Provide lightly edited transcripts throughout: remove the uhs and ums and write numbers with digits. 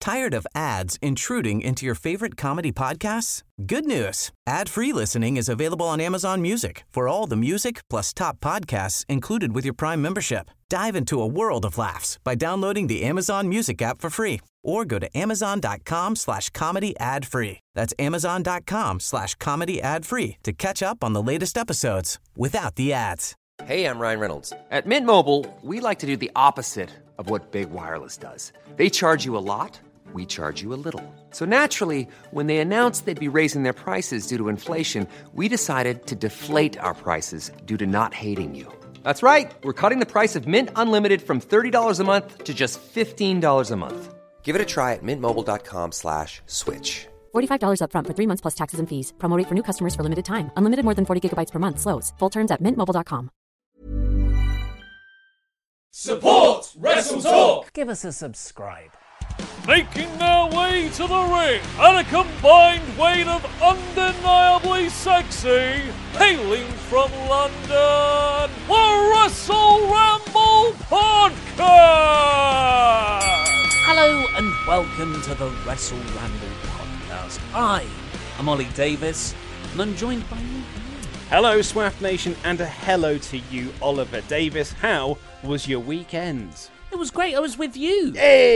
Tired of ads intruding into your favorite comedy podcasts? Good news. Ad-free listening is available on Amazon Music for all the music plus top podcasts included with your Prime membership. Dive into a world of laughs by downloading the Amazon Music app for free or go to amazon.com/comedy ad-free. That's amazon.com/comedy ad-free to catch up on the latest episodes without the ads. Hey, I'm Ryan Reynolds. At Mint Mobile, we like to do the opposite of what Big Wireless does. They charge you a lot, we charge you a little. So naturally, when they announced they'd be raising their prices due to inflation, we decided to deflate our prices due to not hating you. That's right. We're cutting the price of Mint Unlimited from $30 a month to just $15 a month. Give it a try at mintmobile.com/switch. $45 up front for 3 months plus taxes and fees. Promo rate for new customers for limited time. Unlimited more than 40 gigabytes per month. Slows full terms at mintmobile.com. Support Wrestle Talk! Give us a subscribe. Making their way to the ring at a combined weight of undeniably sexy, hailing from London, the Wrestle Ramble Podcast! Hello and welcome to the Wrestle Ramble Podcast. I am Ollie Davis and I'm joined by you. Hello, Swaff Nation, and a hello to you, Oliver Davis. How was your weekend? It was great. I was with you.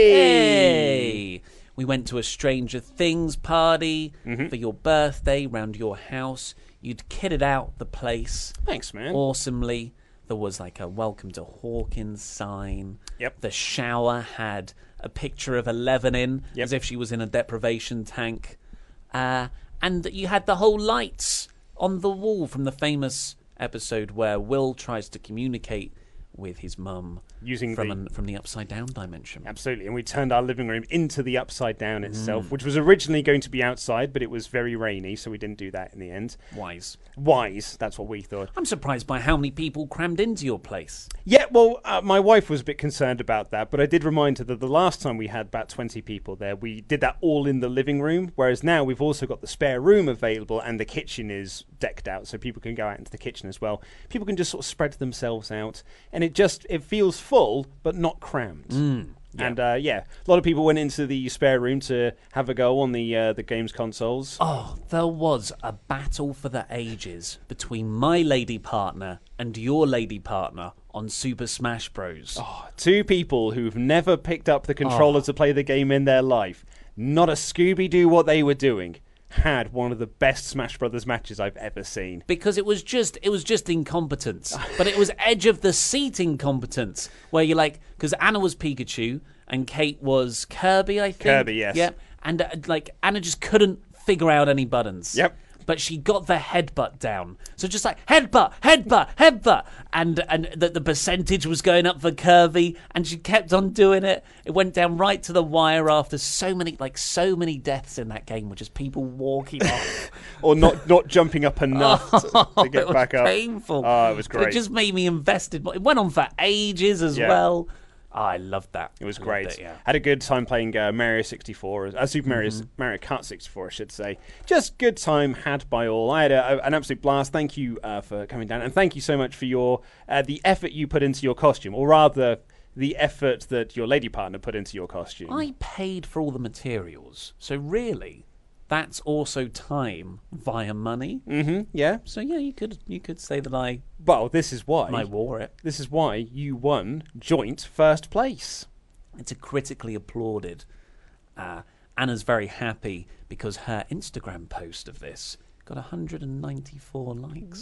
Hey! We went to a Stranger Things party for your birthday round your house. You'd kitted out the place. Thanks, man. Awesomely. There was like a welcome to Hawkins sign. Yep. The shower had a picture of Eleven in, as if she was in a deprivation tank. And you had the whole lights on the wall from the famous episode where Will tries to communicate with his mum using from the upside down dimension. Absolutely, and we turned our living room into the upside down itself, which was originally going to be outside, but it was very rainy, so we didn't do that in the end. Wise, that's what we thought. I'm surprised by how many people crammed into your place. Yeah, well, my wife was a bit concerned about that, but I did remind her that the last time we had about 20 people there, we did that all in the living room, whereas now we've also got the spare room available and the kitchen is decked out, so people can go out into the kitchen as well. People can just sort of spread themselves out, and it feels full, but not crammed. Yeah. And a lot of people went into the spare room to have a go on the games consoles. Oh, there was a battle for the ages between my lady partner and your lady partner on Super Smash Bros. Oh, two people who've never picked up the controller to play the game in their life. Not a Scooby-Doo what they were doing. Had one of the best Smash Brothers matches I've ever seen. Because it was just incompetence. But it was edge of the seat incompetence. Where you're like, because Anna was Pikachu and Kate was Kirby, I think. Kirby, yes. Yep. And Anna just couldn't figure out any buttons. Yep. But she got the headbutt down. So just like, headbutt, headbutt, headbutt. And the percentage was going up for Kirby, and she kept on doing it. It went down right to the wire after so many deaths in that game, which is people walking off. Or not jumping up enough to get back up. Painful. Oh, it was great. It just made me invested. It went on for ages as well. Oh, I loved that. It was great. Had a good time playing Mario 64, Super Mario Kart 64, I should say. Just good time had by all. I had an absolute blast. Thank you for coming down, and thank you so much for your the effort you put into your costume, or rather, the effort that your lady partner put into your costume. I paid for all the materials, so really, that's also time via money. Yeah. So yeah, you could say that I. Well, this is why I wore it. This is why you won joint first place. It's a critically applauded. Anna's very happy because her Instagram post of this got 194 likes.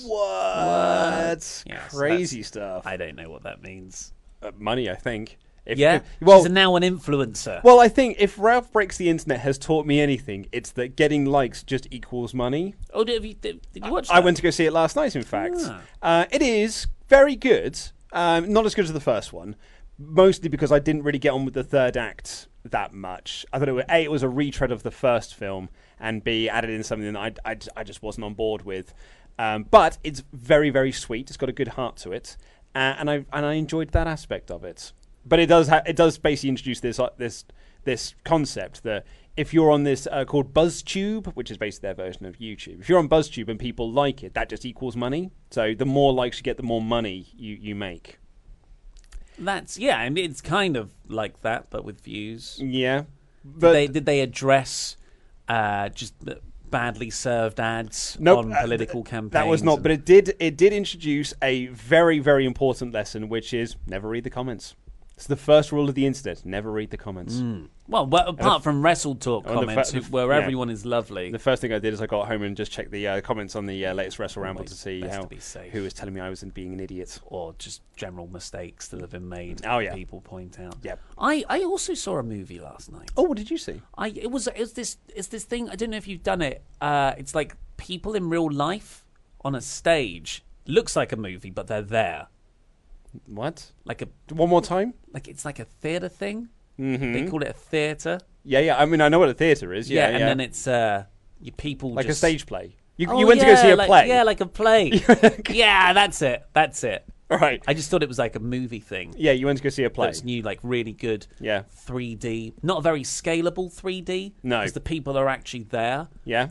What? Yes, crazy stuff. I don't know what that means. Money, I think. She's now an influencer. Well, I think if Ralph Breaks the Internet has taught me anything, it's that getting likes just equals money. Oh, did you watch that? I went to go see it last night, in fact. It is very good. Not as good as the first one, mostly because I didn't really get on with the third act that much. I thought it was a retread of the first film, and B, added in something that I just wasn't on board with. But it's very, very sweet. It's got a good heart to it, and I enjoyed that aspect of it. But it does basically introduce this concept that if you're on this called BuzzTube, which is basically their version of YouTube, if you're on BuzzTube and people like it, that just equals money. So the more likes you get, the more money you make. I mean, it's kind of like that, but with views. Yeah. But Did they address just badly served ads Nope, on political campaigns? that was not. But it did introduce a very, very important lesson, which is never read the comments. It's the first rule of the internet: never read the comments. Well, apart from Wrestle Talk comments, where everyone is lovely. The first thing I did is I got home and just checked the comments on the latest Wrestle Ramble to see best to be safe. who was telling me I was being an idiot. Or just general mistakes that have been made. Oh, yeah. People point out. Yep. I also saw a movie last night. Oh, what did you see? It's this thing. I don't know if you've done it. It's like people in real life on a stage. Looks like a movie, but they're there. What? Like One more time? it's like a theatre thing. Mm-hmm. They call it a theatre. Yeah. I mean, I know what a theatre is. Yeah. And then it's your people like just... a stage play. You went to go see a play. Yeah, like a play. Yeah, that's it. All right. I just thought it was like a movie thing. Yeah, you went to go see a play. That's new, like really good. Yeah. 3D, not a very scalable 3D. No. Because the people are actually there. Yeah.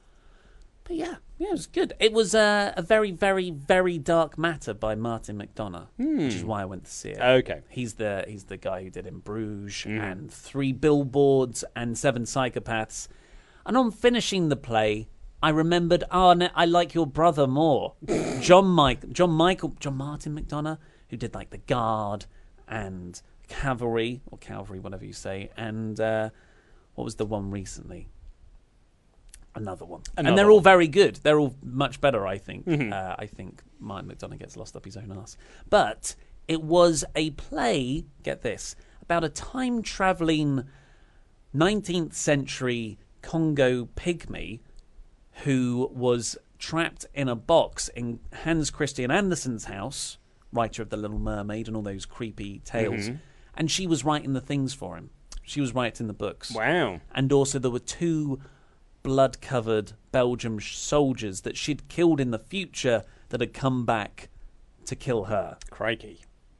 But yeah, it was good. It was a very, very, very dark matter by Martin McDonagh, which is why I went to see it. Okay. He's the guy who did In Bruges and 3 Billboards and 7 Psychopaths. And on finishing the play, I remembered, I like your brother more, John Martin McDonagh, who did like The Guard and Cavalry, or Calvary, whatever you say, and what was the one recently? Another one. And they're all very good. They're all much better, I think. I think Martin McDonagh gets lost up his own arse. But it was a play, get this, about a time-travelling 19th century Congo pygmy who was trapped in a box in Hans Christian Andersen's house, writer of The Little Mermaid and all those creepy tales. And she was writing the things for him. She was writing the books. Wow. And also there were 2 blood-covered Belgian soldiers that she'd killed in the future that had come back to kill her. Crikey.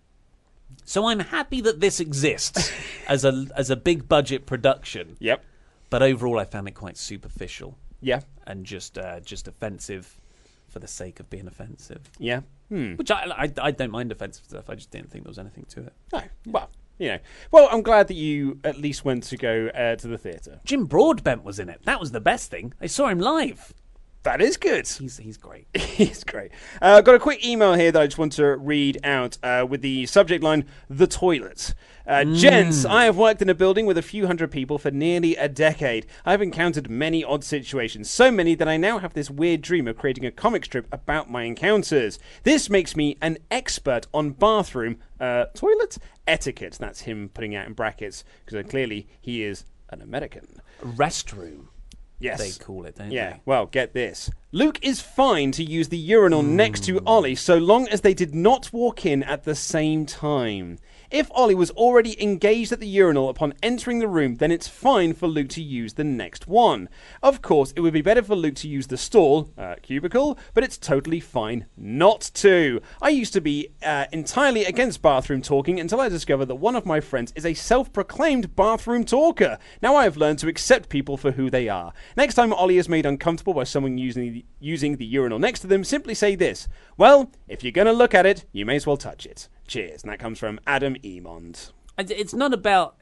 So I'm happy that this exists as a big-budget production. Yep. But overall, I found it quite superficial. Yeah. And just offensive for the sake of being offensive. Yeah. Which I don't mind offensive stuff. I just didn't think there was anything to it. No. Well, Well, I'm glad that you at least went to go to the theatre. Jim Broadbent was in it. That was the best thing. I saw him live. That is good. He's great. He's great. Got a quick email here that I just want to read out with the subject line, The Toilet. Gents, I have worked in a building with a few hundred people for nearly a decade. I have encountered many odd situations, so many that I now have this weird dream of creating a comic strip about my encounters. This makes me an expert on bathroom toilet etiquette. That's him putting out in brackets, because clearly he is an American. Restroom. Yes. They call it, don't Yeah, they? well, get this. Luke is fine to use the urinal next to Ollie so long as they did not walk in at the same time. If Ollie was already engaged at the urinal upon entering the room, then it's fine for Luke to use the next one. Of course, it would be better for Luke to use the stall, cubicle, but it's totally fine not to. I used to be entirely against bathroom talking until I discovered that one of my friends is a self-proclaimed bathroom talker. Now I have learned to accept people for who they are. Next time Ollie is made uncomfortable by someone using the urinal next to them, simply say this: well, if you're going to look at it, you may as well touch it. Cheers. And that comes from Adam Emond. It's not about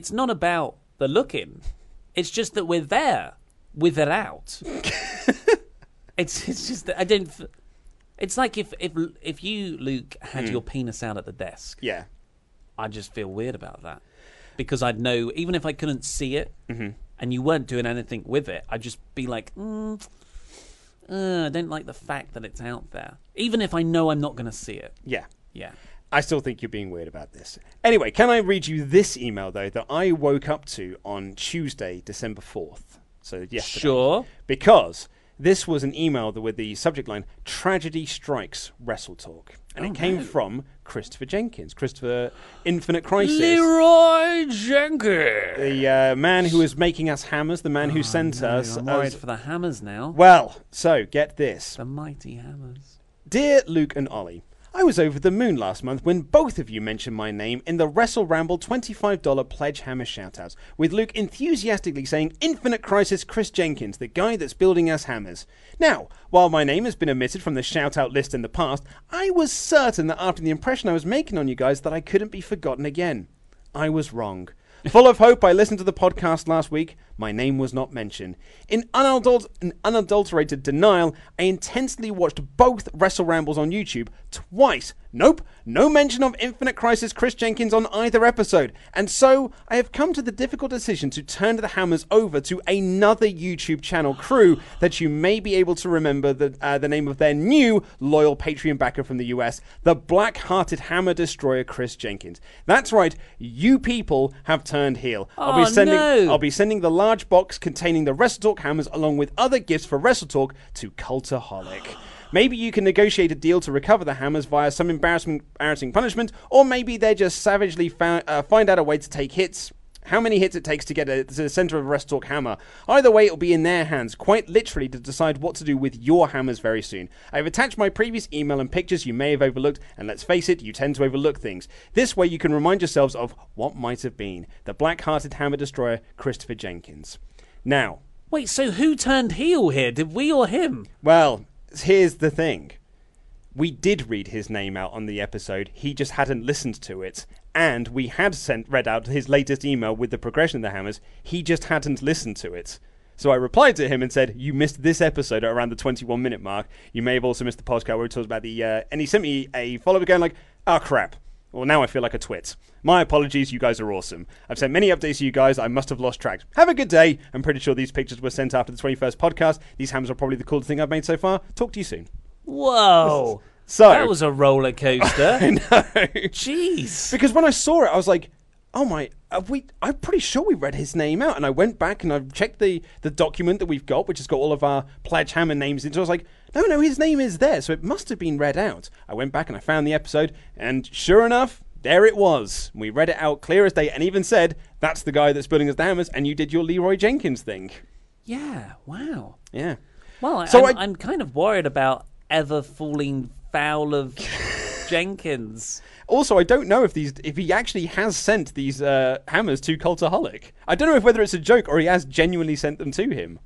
the looking. It's just that we're there with it out. it's just that I don't. It's like if you, Luke, had your penis out at the desk. Yeah. I'd just feel weird about that because I'd know even if I couldn't see it and you weren't doing anything with it, I'd just be like, I don't like the fact that it's out there, even if I know I'm not going to see it. Yeah. Yeah. I still think you're being weird about this. Anyway, can I read you this email, though, that I woke up to on Tuesday, December 4th? So yesterday. Sure. Because this was an email with the subject line, Tragedy Strikes Wrestle Talk. And it came from Christopher Jenkins. Christopher Infinite Crisis. Leroy Jenkins. The man who is making us hammers, the man who sent us... I'm worried for the hammers now. Well, so, get this. The mighty hammers. Dear Luke and Ollie, I was over the moon last month when both of you mentioned my name in the Wrestle Ramble $25 Pledge Hammer shoutouts, with Luke enthusiastically saying Infinite Crisis Chris Jenkins, the guy that's building us hammers. Now, while my name has been omitted from the shoutout list in the past, I was certain that after the impression I was making on you guys that I couldn't be forgotten again. I was wrong. Full of hope, I listened to the podcast last week. My name was not mentioned. In unadulterated denial, I intensely watched both Wrestle Rambles on YouTube twice. Nope, no mention of Infinite Crisis Chris Jenkins on either episode. And so, I have come to the difficult decision to turn the Hammers over to another YouTube channel crew that you may be able to remember the name of their new loyal Patreon backer from the US, the Black-Hearted Hammer Destroyer Chris Jenkins. That's right, you people have turned heel. I'll be sending the large box containing the WrestleTalk hammers along with other gifts for WrestleTalk to Cultaholic. Maybe you can negotiate a deal to recover the hammers via some embarrassing punishment, or maybe they just savagely find out a way to take hits. How many hits it takes to get to the center of a WrestleTalk hammer. Either way, it'll be in their hands, quite literally, to decide what to do with your hammers very soon. I've attached my previous email and pictures you may have overlooked, and let's face it, you tend to overlook things. This way you can remind yourselves of what might have been. The Black-Hearted Hammer Destroyer, Christopher Jenkins. Now... Wait, so who turned heel here? Did we or him? Well, here's the thing. We did read his name out on the episode, he just hadn't listened to it. And we had read out his latest email with the progression of the hammers, he just hadn't listened to it. So I replied to him and said, you missed this episode at around the 21-minute mark. You may have also missed the podcast where we talked about the... and he sent me a follow-up going like, oh crap. Well, now I feel like a twit. My apologies, you guys are awesome. I've sent many updates to you guys, I must have lost track. Have a good day. I'm pretty sure these pictures were sent after the 21st podcast. These hammers are probably the coolest thing I've made so far. Talk to you soon. Whoa. So, that was a roller coaster. I know. Jeez. Because when I saw it, I was like, oh my, I'm pretty sure we read his name out. And I went back and I checked the document that we've got, which has got all of our Pledge Hammer names in. So I was like, no, his name is there. So it must have been read out. I went back and I found the episode. And sure enough, there it was. We read it out clear as day and even said, that's the guy that's building us the hammers. And you did your Leroy Jenkins thing. Yeah, wow. Yeah. Well, So I'm kind of worried about ever falling foul of Jenkins. Also, I don't know if he actually has sent these hammers to Cultaholic. I don't know whether it's a joke or he has genuinely sent them to him.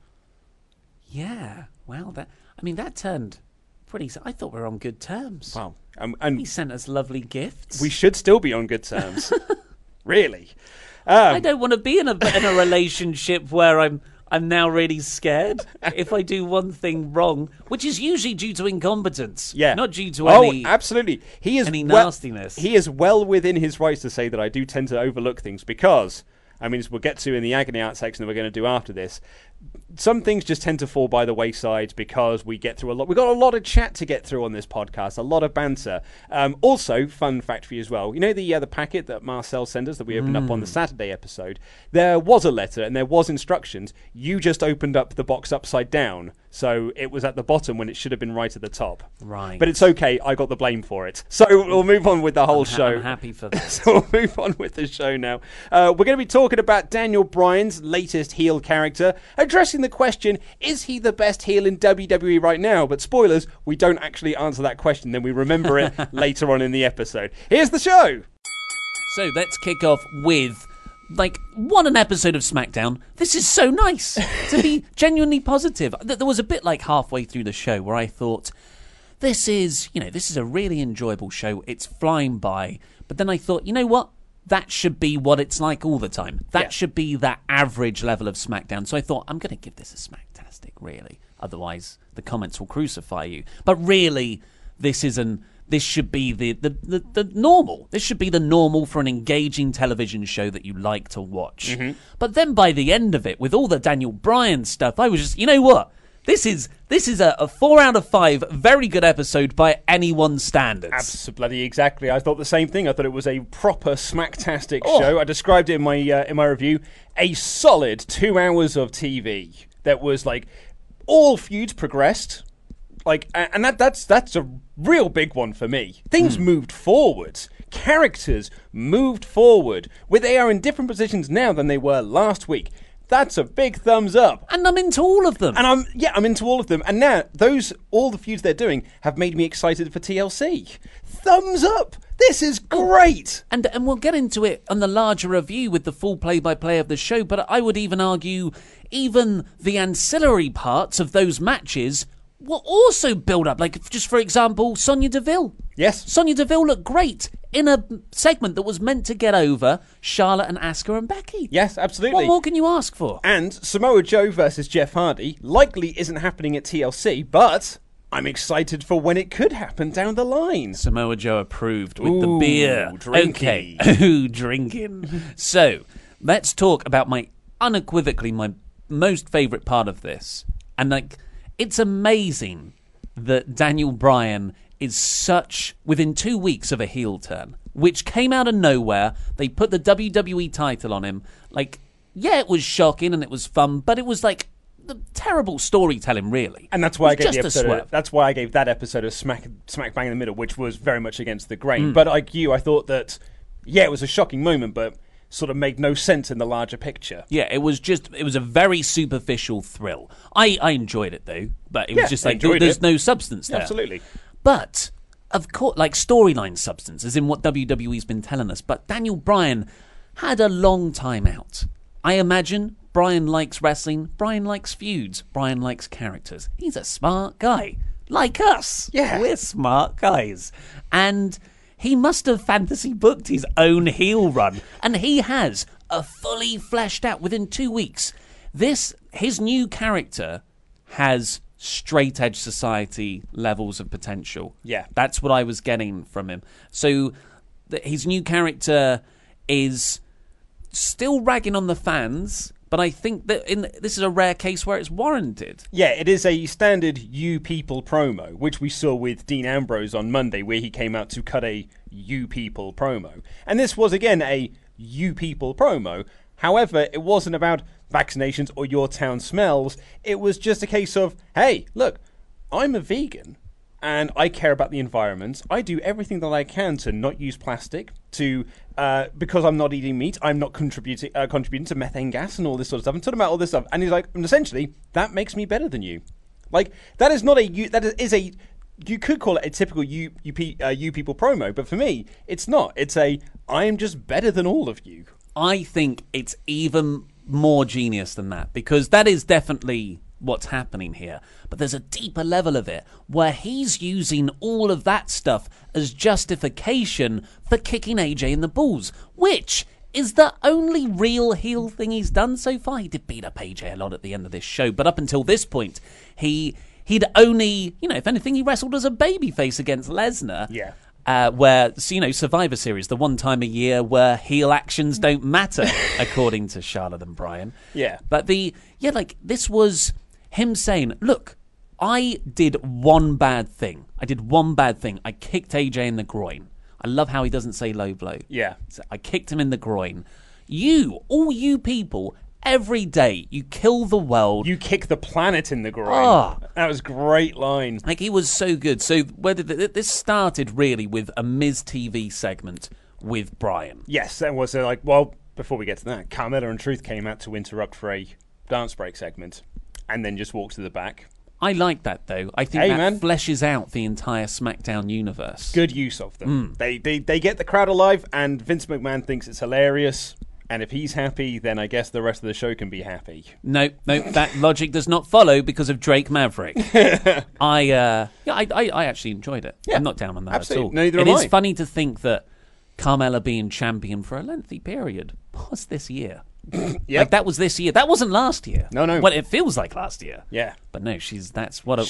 Yeah, well, that turned pretty... I thought we were on good terms. Wow. And he sent us lovely gifts. We should still be on good terms. Really. I don't want to be in a relationship where I'm now really scared if I do one thing wrong, which is usually due to incompetence. Yeah. Not due to any... Oh, absolutely. He is any nastiness. He is well within his rights to say that I do tend to overlook things because, I mean, as we'll get to in the Agony Art section that we're going to do after this, some things just tend to fall by the wayside because we get through a lot. We've got a lot of chat to get through on this podcast, a lot of banter. Also, fun fact for you as well, you know the packet that Marcel sent us that we opened up on the Saturday episode? There was a letter and there was instructions. You just opened up the box upside down, so it was at the bottom when it should have been right at the top. Right. But it's okay, I got the blame for it. So we'll move on with the whole show. I'm happy for that. So we'll move on with the show now. We're going to be talking about Daniel Bryan's latest heel character, addressing the question, is he the best heel in WWE right now? But spoilers, we don't actually answer that question, then we remember it later on in the episode. Here's the show! So let's kick off with, what an episode of SmackDown. This is so nice to be genuinely positive. There was a bit like halfway through the show where I thought, this is a really enjoyable show. It's flying by. But then I thought, you know what? That should be what it's like all the time. That should be that average level of SmackDown. So I thought, I'm going to give this a Smacktastic, really. Otherwise, the comments will crucify you. But really, this should be the normal. This should be the normal for an engaging television show that you like to watch. Mm-hmm. But then by the end of it, with all the Daniel Bryan stuff, I was just, you know what? This is a 4 out of 5 very good episode by anyone's standards. Absolutely, exactly. I thought the same thing. I thought it was a proper Smacktastic show. I described it in my review. A solid 2 hours of TV that was all feuds progressed. And that's a real big one for me. Things moved forward. Characters moved forward. Where they are in different positions now than they were last week. That's a big thumbs up. And I'm into all of them. And I'm into all of them. And now, all the feuds they're doing have made me excited for TLC. Thumbs up! This is great! And we'll get into it on the larger review with the full play-by-play of the show, but I would even argue even the ancillary parts of those matches will also build up. Like, just for example, Sonya Deville. Yes. Sonya Deville looked great in a segment that was meant to get over Charlotte and Asuka and Becky. Yes, absolutely. What more can you ask for? And Samoa Joe versus Jeff Hardy likely isn't happening at TLC, but I'm excited for when it could happen down the line. Samoa Joe approved with the Ooh, beer. drinky. Okay. Ooh, drinking. So, let's talk about my most favourite part of this. And, like, it's amazing that Daniel Bryan is within 2 weeks of a heel turn, which came out of nowhere. They put the WWE title on him. Like, yeah, it was shocking and it was fun, but it was like the terrible storytelling, really. And that's why I gave just the episode. That's why I gave that episode of smack bang in the middle, which was very much against the grain. But like you, I thought that, yeah, it was a shocking moment, but sort of made no sense in the larger picture. Yeah, it was a very superficial thrill. I enjoyed it, though, but it was just like, there's no substance there. Absolutely. But, of course, like storyline substance, as in what WWE's been telling us. But Daniel Bryan had a long time out. I imagine Bryan likes wrestling, Bryan likes feuds, Bryan likes characters. He's a smart guy. Like us. Yeah. We're smart guys. And he must have fantasy booked his own heel run. And he has a fully fleshed out within 2 weeks. His new character has straight edge society levels of potential. Yeah. That's what I was getting from him. So his new character is still ragging on the fans, but I think that this is a rare case where it's warranted. Yeah, it is a standard You People promo, which we saw with Dean Ambrose on Monday, where he came out to cut a You People promo. And this was, again, a You People promo. However, it wasn't about vaccinations or your town smells. It was just a case of, hey, look, I'm a vegan and I care about the environment. I do everything that I can to not use plastic, because I'm not eating meat, I'm not contributing to methane gas and all this sort of stuff. I'm talking about all this stuff. And he's like, and essentially, that makes me better than you. Like, that is not you could call it a typical you people promo, but for me, it's not. It's I am just better than all of you. I think it's even more genius than that, because that is definitely what's happening here. But there's a deeper level of it where he's using all of that stuff as justification for kicking AJ in the balls, which is the only real heel thing he's done so far. He did beat up AJ a lot at the end of this show, but up until this point, he'd only, if anything, he wrestled as a babyface against Lesnar. Yeah. Where, Survivor Series, the one time a year where heel actions don't matter, according to Charlotte and Bryan. Yeah. But this was him saying, look, I did one bad thing. I kicked AJ in the groin. I love how he doesn't say low blow. Yeah. So I kicked him in the groin. All you people, every day, you kill the world. You kick the planet in the groin. Oh. That was a great line. Like, he was so good. So this started really with a Miz TV segment with Bryan. Yes, and was before we get to that, Carmella and Truth came out to interrupt for a dance break segment and then just walked to the back. I like that, though. I think fleshes out the entire SmackDown universe. Good use of them. They get the crowd alive, and Vince McMahon thinks it's hilarious. And if he's happy, then I guess the rest of the show can be happy. No, that logic does not follow because of Drake Maverick. I actually enjoyed it. Yeah, I'm not down on that absolutely. at all. Neither am I. It is funny to think that Carmella being champion for a lengthy period was this year. Yep. Like, that was this year. That wasn't last year. No. Well, it feels like last year. Yeah. But no, she beat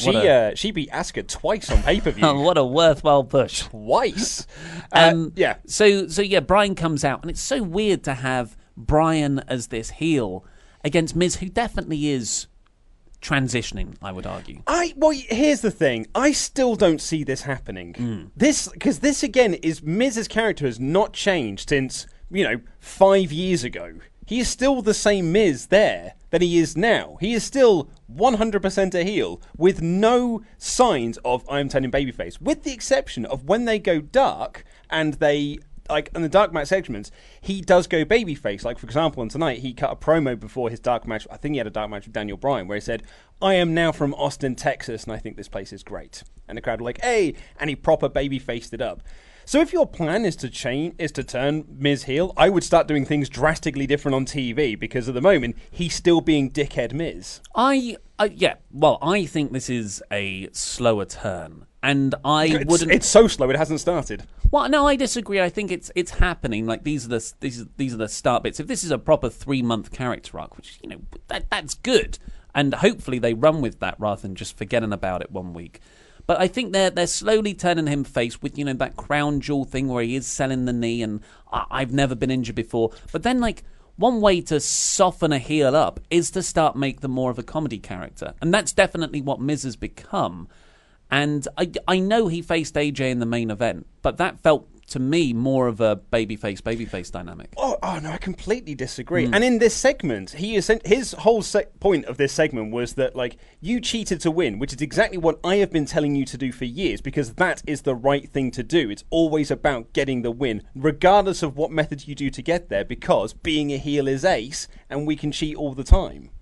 Asuka twice on pay-per-view. What a worthwhile push. Twice. Yeah. So Bryan comes out, and it's so weird to have Bryan as this heel against Miz, who definitely is transitioning, I would argue. Here's the thing. I still don't see this happening. Because this again is Miz's character has not changed since, 5 years ago. He is still the same Miz there that he is now. He is still 100% a heel with no signs of I'm turning babyface, with the exception of when they go dark and they, like in the dark match segments, he does go babyface. Like, for example, on tonight, he cut a promo before his dark match. I think he had a dark match with Daniel Bryan where he said, I am now from Austin, Texas, and I think this place is great. And the crowd were like, hey, and he proper babyfaced it up. So if your plan is to turn Miz heel, I would start doing things drastically different on TV, because at the moment he's still being dickhead Miz. I think this is a slower turn, and It's so slow; it hasn't started. Well, no, I disagree. I think it's happening. Like these are the start bits. If this is a proper 3-month character arc, which that's good, and hopefully they run with that rather than just forgetting about it 1 week. But I think they're slowly turning him face with that crown jewel thing where he is selling the knee, and I've never been injured before. But then one way to soften a heel up is to start make them more of a comedy character, and that's definitely what Miz has become. And I know he faced AJ in the main event, but that felt to me more of a babyface dynamic. Oh no, I completely disagree. And in this segment, his whole point of this segment was that you cheated to win, which is exactly what I have been telling you to do for years, because that is the right thing to do. It's always about getting the win, regardless of what method you do to get there, because being a heel is ace, and we can cheat all the time.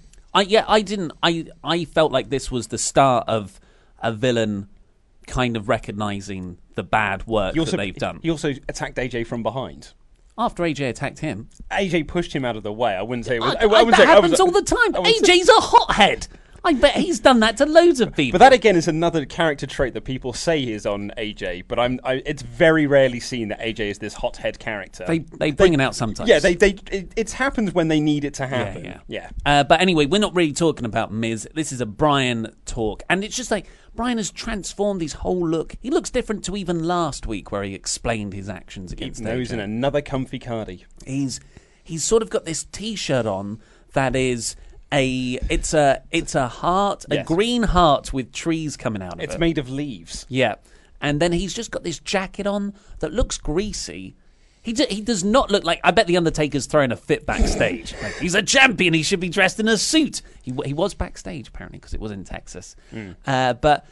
I felt like this was the start of a villain kind of recognising the bad work that they've done. He also attacked AJ from behind. After AJ attacked him, AJ pushed him out of the way. I wouldn't say it was. That happens all the time. AJ's a hothead. I bet he's done that to loads of people. But that again is another character trait that people say is on AJ. But it's very rarely seen that AJ is this hothead character. They bring it out sometimes. Yeah, it happens when they need it to happen. Yeah. But anyway, we're not really talking about Miz. This is a Bryan talk, and it's just Bryan has transformed his whole look. He looks different to even last week, where he explained his actions against AJ. He's in another comfy cardi. He's sort of got this T-shirt on that is it's a heart, a green heart with trees coming out of it. It's made of leaves. Yeah, and then he's just got this jacket on that looks greasy. He does not look like. I bet the Undertaker's throwing a fit backstage. He's a champion. He should be dressed in a suit. He was backstage apparently because it was in Texas. But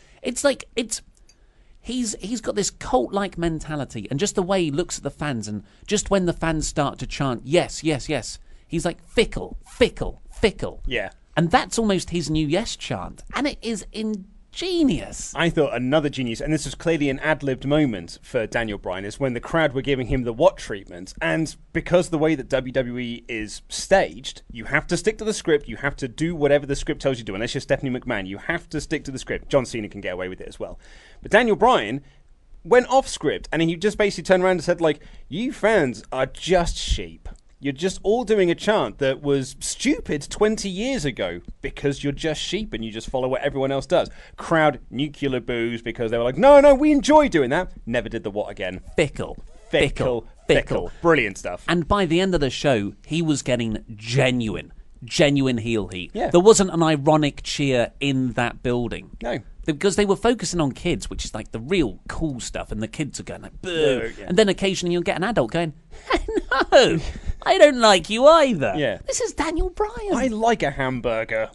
he's got this cult-like mentality, and just the way he looks at the fans, and just when the fans start to chant yes, yes, yes, he's like fickle. Yeah, and that's almost his new yes chant, and it is ingenious. I thought another genius, and this was clearly an ad-libbed moment for Daniel Bryan, is when the crowd were giving him the what treatment, and because the way that WWE is staged, you have to stick to the script, you have to do whatever the script tells you to do, unless you're Stephanie McMahon, you have to stick to the script. John Cena can get away with it as well. But Daniel Bryan went off script, and he just basically turned around and said, you fans are just sheep. You're just all doing a chant that was stupid 20 years ago because you're just sheep and you just follow what everyone else does. Crowd nuclear boos because they were like, no, we enjoy doing that. Never did the what again. Fickle. Brilliant stuff. And by the end of the show, he was getting genuine heel heat. Yeah. There wasn't an ironic cheer in that building. No. Because they were focusing on kids, which is the real cool stuff, and the kids are going boo. No, yeah. And then occasionally you'll get an adult going, no, I don't like you either. Yeah. This is Daniel Bryan. I like a hamburger.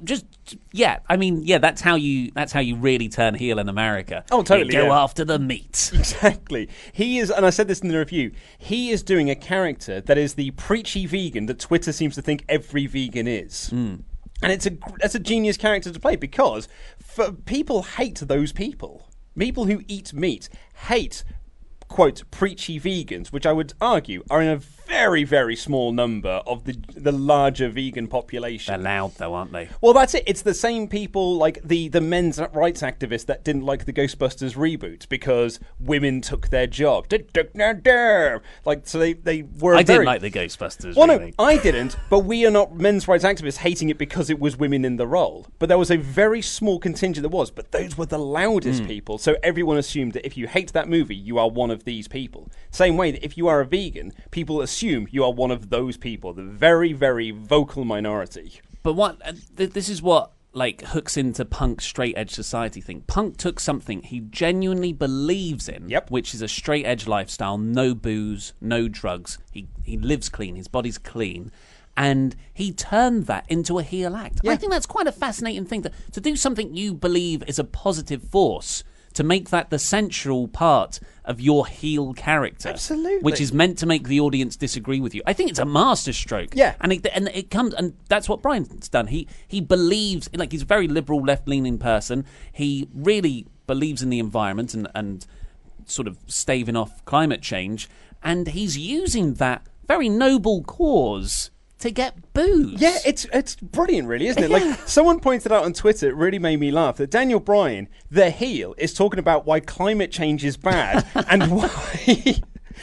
That's how you really turn heel in America. Oh, totally. You go after the meat. Exactly. He is, and I said this in the review, he is doing a character that is the preachy vegan that Twitter seems to think every vegan is. And it's a genius character to play, because people hate those people. People who eat meat hate, quote, preachy vegans, which I would argue are in a very, very small number of the larger vegan population. They're loud, though, aren't they? Well, that's it. It's the same people like the men's rights activists that didn't like the Ghostbusters reboot because women took their job. So they were. I didn't like the Ghostbusters. Well, really. no, I didn't. But we are not men's rights activists hating it because it was women in the role. But there was a very small contingent that was. But those were the loudest people. So everyone assumed that if you hate that movie, you are one of these people. Same way that if you are a vegan, people assume you are one of those people, the very, very vocal minority. But this is what hooks into Punk's straight edge society thing. Punk took something he genuinely believes in, which is a straight edge lifestyle, no booze, no drugs. He lives clean, his body's clean, and he turned that into a heel act. Yeah. I think that's quite a fascinating thing to do something you believe is a positive force, to make that the central part of your heel character. Absolutely. Which is meant to make the audience disagree with you. I think it's a masterstroke. Yeah. And it comes, and that's what Bryan's done. He believes, he's a very liberal, left-leaning person. He really believes in the environment and sort of staving off climate change, and he's using that very noble cause to get booed. Yeah, it's brilliant, really, isn't it? Like, someone pointed out on Twitter, it really made me laugh, that Daniel Bryan, the heel, is talking about why climate change is bad and why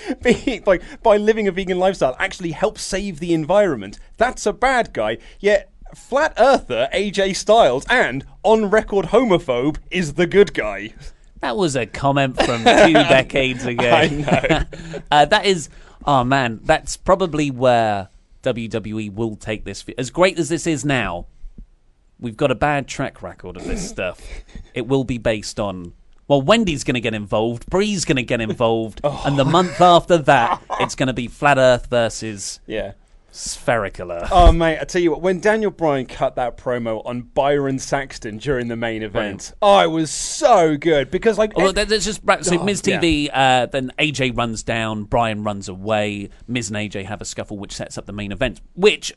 by living a vegan lifestyle actually helps save the environment. That's a bad guy. Yet flat earther AJ Styles and on-record homophobe is the good guy. That was a comment from 2 decades ago. I know. That is... Oh, man, that's probably where WWE will take this. As great as this is now, we've got a bad track record of this stuff. It will be based on... Well, Wendy's going to get involved, Bree's going to get involved, and the month after that, it's going to be Flat Earth versus Spherical Earth. Oh, mate, I tell you what, when Daniel Bryan cut that promo on Byron Saxton during the main event, it was so good, because, like... Well, there's just... So Miz TV, then AJ runs down, Bryan runs away, Miz and AJ have a scuffle, which sets up the main event, which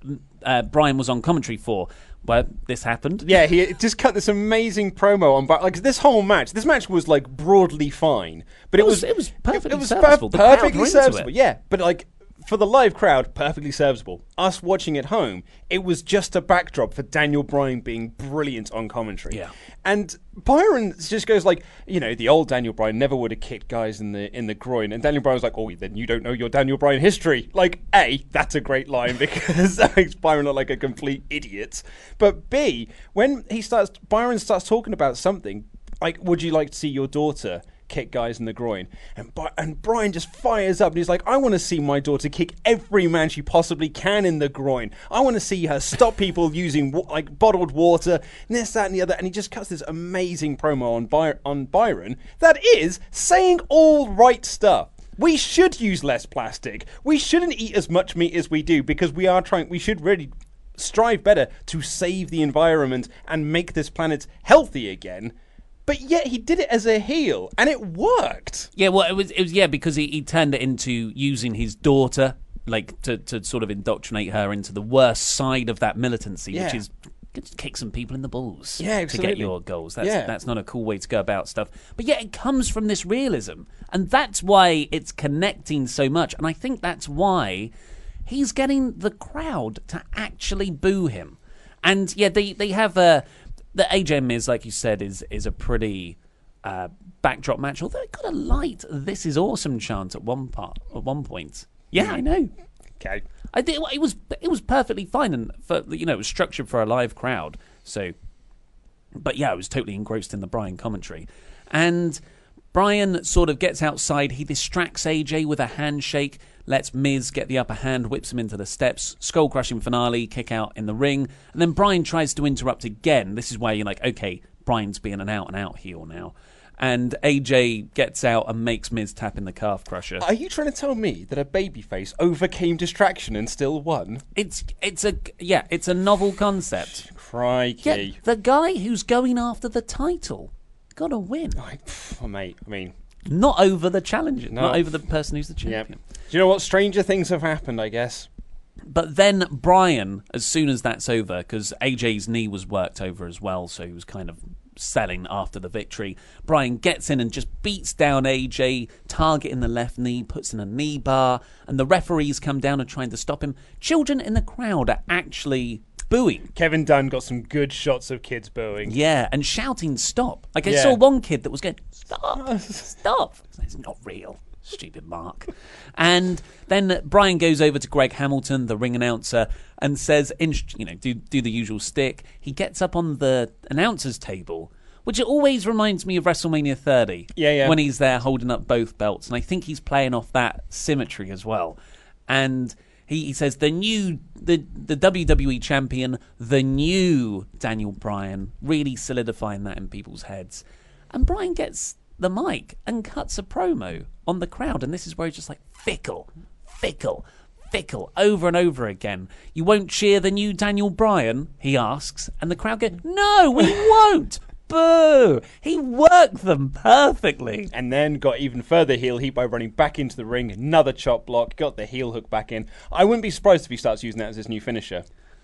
Bryan was on commentary for, where this happened. Yeah, he just cut this amazing promo on, like, this whole match. This match was, like, broadly fine, but it was perfectly serviceable. Perfectly serviceable. Yeah, but, like, for the live crowd, perfectly serviceable. Us watching at home, it was just a backdrop for Daniel Bryan being brilliant on commentary. Yeah. And Byron just goes like, you know, the old Daniel Bryan never would have kicked guys in the groin. And Daniel Bryan was like, oh, then you don't know your Daniel Bryan history. Like, A, that's a great line because that makes Byron look like a complete idiot. But B, when Byron starts talking about something, like, would you like to see your daughter kick guys in the groin? And Bryan just fires up and he's like, I want to see my daughter kick every man she possibly can in the groin. I want to see her stop people using like bottled water and this, that and the other. And he just cuts this amazing promo on Byron that is saying all right stuff. We should use less plastic. We shouldn't eat as much meat as we do because we should really strive better to save the environment and make this planet healthy again. But yet he did it as a heel, and it worked. Yeah, well, it was because he turned it into using his daughter, like to sort of indoctrinate her into the worst side of that militancy, which is just kick some people in the balls to get your goals. That's not a cool way to go about stuff. But yet it comes from this realism, and that's why it's connecting so much. And I think that's why he's getting the crowd to actually boo him. And yeah, they have a... The AJ and Miz, like you said, is a pretty backdrop match. Although it got a light "This is awesome" chant at one point. Yeah, I know. Okay, I did. It was perfectly fine, and it was structured for a live crowd. So, but yeah, I was totally engrossed in the Bryan commentary, and Bryan sort of gets outside. He distracts AJ with a handshake. Lets Miz get the upper hand, whips him into the steps, skull-crushing finale, kick out in the ring, and then Bryan tries to interrupt again. This is where you're like, okay, Bryan's being an out-and-out heel now. And AJ gets out and makes Miz tap in the calf crusher. Are you trying to tell me that a babyface overcame distraction and still won? It's a novel concept. Crikey. Yeah, the guy who's going after the title gotta win. Mate, I mean... Not over the challenger, not over the person who's the champion. Yep. Do you know what? Stranger things have happened, I guess. But then Bryan, as soon as that's over, because AJ's knee was worked over as well, so he was kind of selling after the victory, Bryan gets in and just beats down AJ, targeting the left knee, puts in a knee bar, and the referees come down and trying to stop him. Children in the crowd are actually booing. Kevin Dunn got some good shots of kids booing. Yeah, and shouting stop. Like I saw one kid that was going, stop, stop. It's not real. Stupid Mark. And then Bryan goes over to Greg Hamilton, the ring announcer, and says, do the usual stick. He gets up on the announcer's table, which always reminds me of WrestleMania 30. Yeah. When he's there holding up both belts. And I think he's playing off that symmetry as well. And he says, the WWE champion, the new Daniel Bryan, really solidifying that in people's heads. And Bryan gets the mic and cuts a promo on the crowd, and this is where he's just like, fickle, over and over again. You won't cheer the new Daniel Bryan, he asks, and the crowd go, no, we won't. Boo! He worked them perfectly. And then got even further heel heat by running back into the ring, another chop block, got the heel hook back in. I wouldn't be surprised if he starts using that as his new finisher.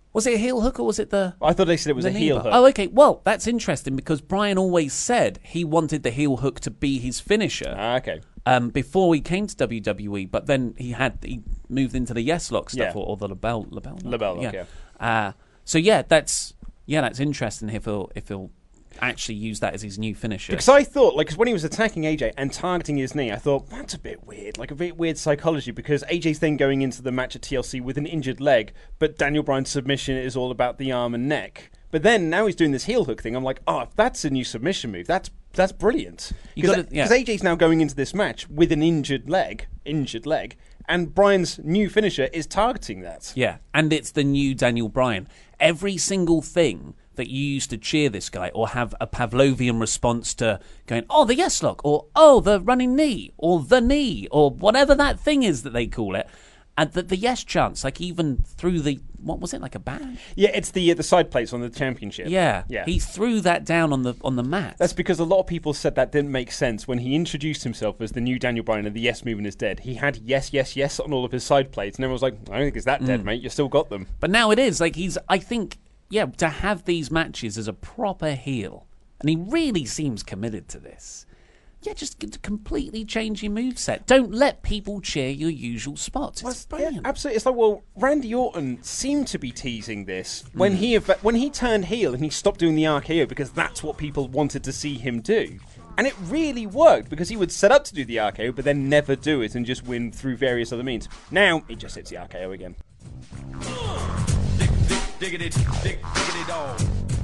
Was it a heel hook or was it the... I thought they said it was a heel hook. Oh, okay. Well, that's interesting because Bryan always said he wanted the heel hook to be his finisher. Okay. Before he came to WWE, but then he moved into the Yes Lock stuff or the LaBelle Lock, yeah. So that's interesting if he'll actually use that as his new finisher. Because I thought, because when he was attacking AJ and targeting his knee, I thought, that's a bit weird, a bit weird psychology, because AJ's then going into the match at TLC with an injured leg, but Daniel Bryan's submission is all about the arm and neck. But then, now he's doing this heel hook thing, I'm like, if that's a new submission move, that's brilliant. Because AJ's now going into this match with an injured leg, and Bryan's new finisher is targeting that. Yeah, and it's the new Daniel Bryan. Every single thing that you used to cheer this guy or have a Pavlovian response to going, the Yes Lock, or the running knee, or the knee, or whatever that thing is that they call it. And the Yes chants, even through the, what was it, like a badge? Yeah, it's the side plates on the championship. Yeah, he threw that down on the mat. That's because a lot of people said that didn't make sense. When he introduced himself as the new Daniel Bryan and the Yes movement is dead, he had yes, yes, yes on all of his side plates, and everyone was like, I don't think it's that dead, mate, you still got them. But now it is, I think, to have these matches as a proper heel, and he really seems committed to this. Yeah, just completely change your moveset. Don't let people cheer your usual spots. It's brilliant. Yeah, absolutely. It's Randy Orton seemed to be teasing this when he turned heel and he stopped doing the RKO because that's what people wanted to see him do. And it really worked because he would set up to do the RKO but then never do it and just win through various other means. Now, he just hits the RKO again. Diggity dog.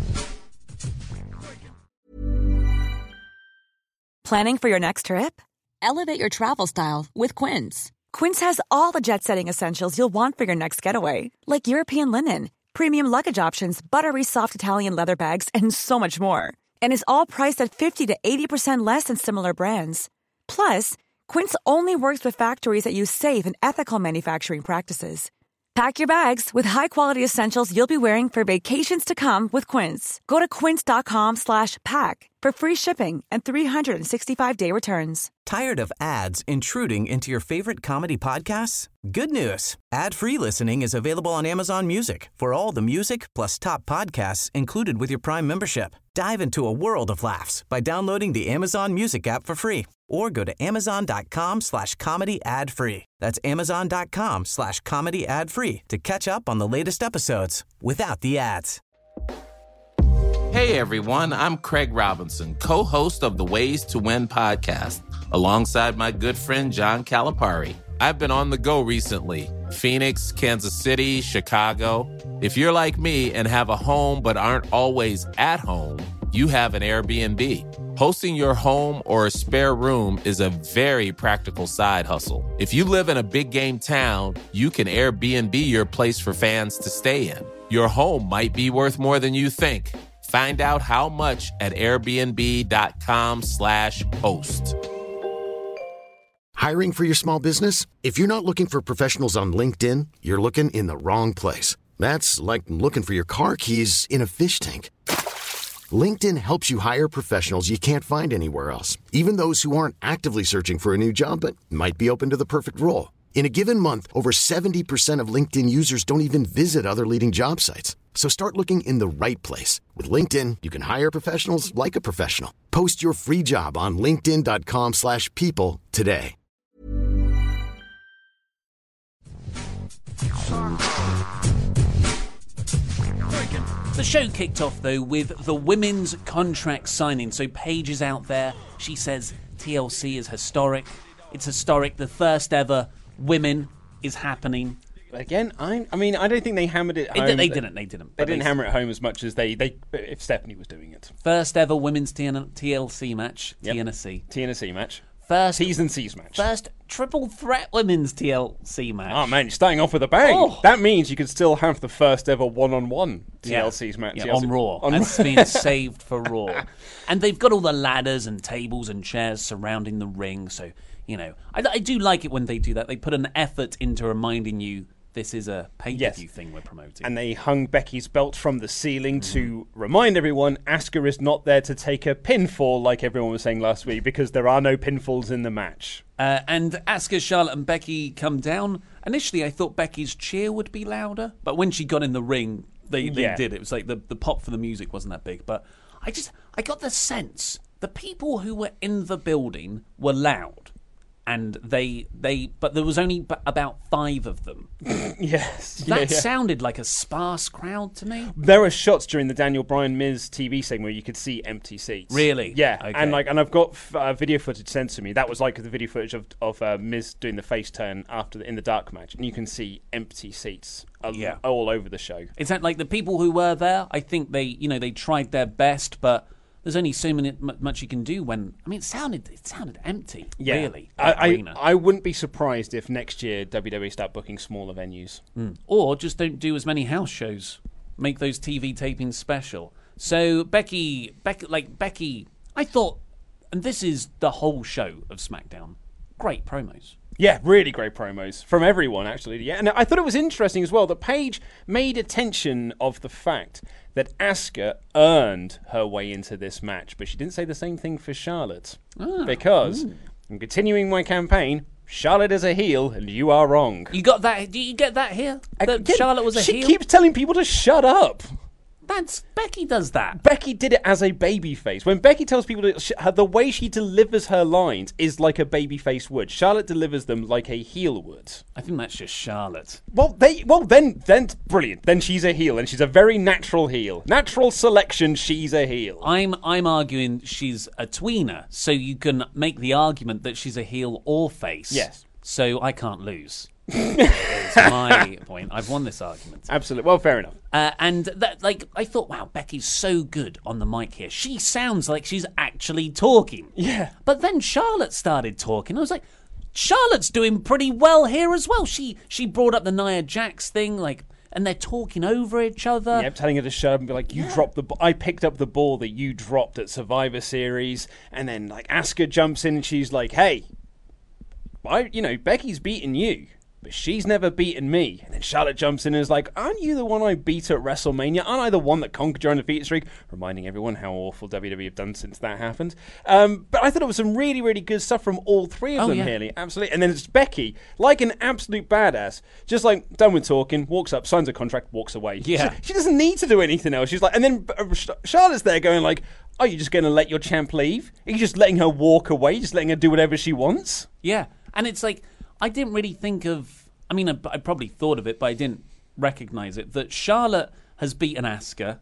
Planning for your next trip? Elevate your travel style with Quince. Quince has all the jet-setting essentials you'll want for your next getaway, like European linen, premium luggage options, buttery soft Italian leather bags, and so much more. And is all priced at 50 to 80% less than similar brands. Plus, Quince only works with factories that use safe and ethical manufacturing practices. Pack your bags with high-quality essentials you'll be wearing for vacations to come with Quince. Go to quince.com/pack for free shipping and 365-day returns. Tired of ads intruding into your favorite comedy podcasts? Good news. Ad-free listening is available on Amazon Music for all the music plus top podcasts included with your Prime membership. Dive into a world of laughs by downloading the Amazon Music app for free or go to amazon.com/comedy ad-free. That's amazon.com/comedy ad-free to catch up on the latest episodes without the ads. Hey everyone, I'm Craig Robinson, co-host of the Ways to Win podcast, alongside my good friend John Calipari. I've been on the go recently. Phoenix, Kansas City, Chicago. If you're like me and have a home but aren't always at home, you have an Airbnb. Hosting your home or a spare room is a very practical side hustle. If you live in a big game town, you can Airbnb your place for fans to stay in. Your home might be worth more than you think. Find out how much at airbnb.com/host. Hiring for your small business? If you're not looking for professionals on LinkedIn, you're looking in the wrong place. That's like looking for your car keys in a fish tank. LinkedIn helps you hire professionals you can't find anywhere else, even those who aren't actively searching for a new job but might be open to the perfect role. In a given month, over 70% of LinkedIn users don't even visit other leading job sites. So start looking in the right place. With LinkedIn, you can hire professionals like a professional. Post your free job on linkedin.com/people today. The show kicked off, though, with the women's contract signing. So Paige is out there. She says TLC is historic. It's historic. The first ever women is happening. Again, I mean, I don't think they hammered it home. They didn't. They didn't hammer it home as much as they if Stephanie was doing it. First ever women's TLC match. Yep. TNC match. First T's and C's match. First triple threat women's TLC match. Oh man, you're starting off with a bang. Oh. That means you could still have the first ever one-on-one TLC's match. Yeah, on Raw. That's being saved for Raw. And they've got all the ladders and tables and chairs surrounding the ring. So, you know, I do like it when they do that. They put an effort into reminding you this is a pay-per-view thing we're promoting. And they hung Becky's belt from the ceiling to remind everyone Asuka is not there to take a pinfall like everyone was saying last week because there are no pinfalls in the match. And Asuka, Charlotte and Becky come down. Initially, I thought Becky's cheer would be louder, but when she got in the ring, they did. It was like the pop for the music wasn't that big, but I got the sense the people who were in the building were loud. And but there was only about 5 of them. Yes. That sounded like a sparse crowd to me. There were shots during the Daniel Bryan Miz TV segment where you could see empty seats. Really? Yeah. Okay. And I've got video footage sent to me. That was like the video footage of Miz doing the face turn in the dark match, and you can see empty seats all over the show. Is that like the people who were there? I think they tried their best, but there's only so much you can do when... I mean, it sounded empty, really. I wouldn't be surprised if next year WWE start booking smaller venues. Or just don't do as many house shows. Make those TV tapings special. So Becky, I thought... And this is the whole show of SmackDown. Great promos. Yeah, really great promos from everyone, actually. Yeah, and I thought it was interesting as well that Paige made attention of the fact that Asuka earned her way into this match, but she didn't say the same thing for Charlotte. Because, I'm continuing my campaign, Charlotte is a heel, and you are wrong. You got that? Do you get that here? That Charlotte was a heel? She keeps telling people to shut up. Becky does that. Becky did it as a babyface. When Becky tells people the way she delivers her lines is like a babyface would. Charlotte delivers them like a heel would. I think that's just Charlotte. Then brilliant. Then she's a heel, and she's a very natural heel. Natural selection. She's a heel. I'm arguing she's a tweener, so you can make the argument that she's a heel or face. Yes. So I can't lose. Is my point. I've won this argument. Absolutely. Well, fair enough. And I thought, wow, Becky's so good on the mic here. She sounds like she's actually talking. Yeah. But then Charlotte started talking. I was like, Charlotte's doing pretty well here as well. She brought up the Nia Jax thing, and they're talking over each other. Yeah, telling her to shut up and be like, you dropped the ball. I picked up the ball that you dropped at Survivor Series. And then, Asuka jumps in and she's like, hey, Becky's beaten you, but she's never beaten me. And then Charlotte jumps in and is like, aren't you the one I beat at WrestleMania? Aren't I the one that conquered your undefeated streak? Reminding everyone how awful WWE have done since that happened. But I thought it was some really, really good stuff from all 3 of them, Haley. Absolutely. And then it's Becky, like an absolute badass, just done with talking, walks up, signs a contract, walks away. Yeah. She doesn't need to do anything else. She's like, and then Charlotte's there going like, are you just going to let your champ leave? Are you just letting her walk away? Just letting her do whatever she wants? Yeah. And it's like, I didn't really think of... I mean, I probably thought of it, but I didn't recognise it. That Charlotte has beaten Asuka.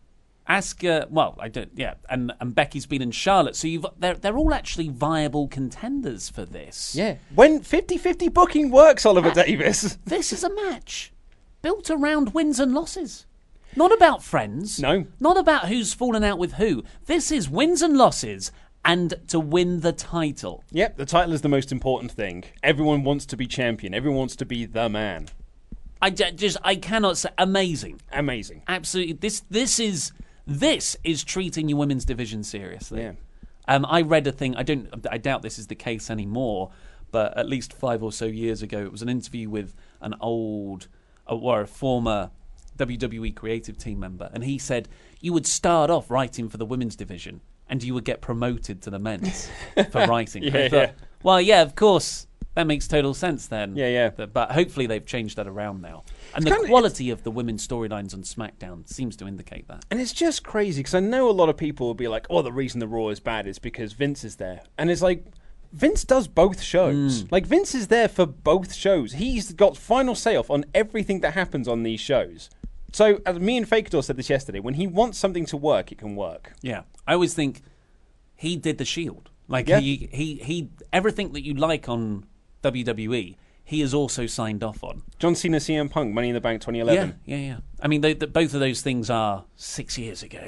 And Becky's beaten Charlotte. So they're all actually viable contenders for this. Yeah. When 50-50 booking works, Oliver Davis. This is a match built around wins and losses. Not about friends. No. Not about who's fallen out with who. This is wins and losses. And to win the title. Yep, the title is the most important thing. Everyone wants to be champion. Everyone wants to be the man. I cannot say... Amazing. Amazing. Absolutely. This is treating your women's division seriously. Yeah. I read a thing... I doubt this is the case anymore, but at least 5 or so years ago, it was an interview with an a former WWE creative team member, and he said, you would start off writing for the women's division, and you would get promoted to the men's for writing. Well, yeah, of course, that makes total sense then. Yeah. But hopefully they've changed that around now. And the quality of the women's storylines on SmackDown seems to indicate that. And it's just crazy, because I know a lot of people will be like, the reason the Raw is bad is because Vince is there. And it's like, Vince does both shows. Vince is there for both shows. He's got final say-off on everything that happens on these shows. So, as me and Fakador said this yesterday, when he wants something to work, it can work. Yeah. I always think he did the Shield. He everything that you like on WWE, he is also signed off on. John Cena, CM Punk, Money in the Bank 2011. Yeah. I mean, both of those things are 6 years ago.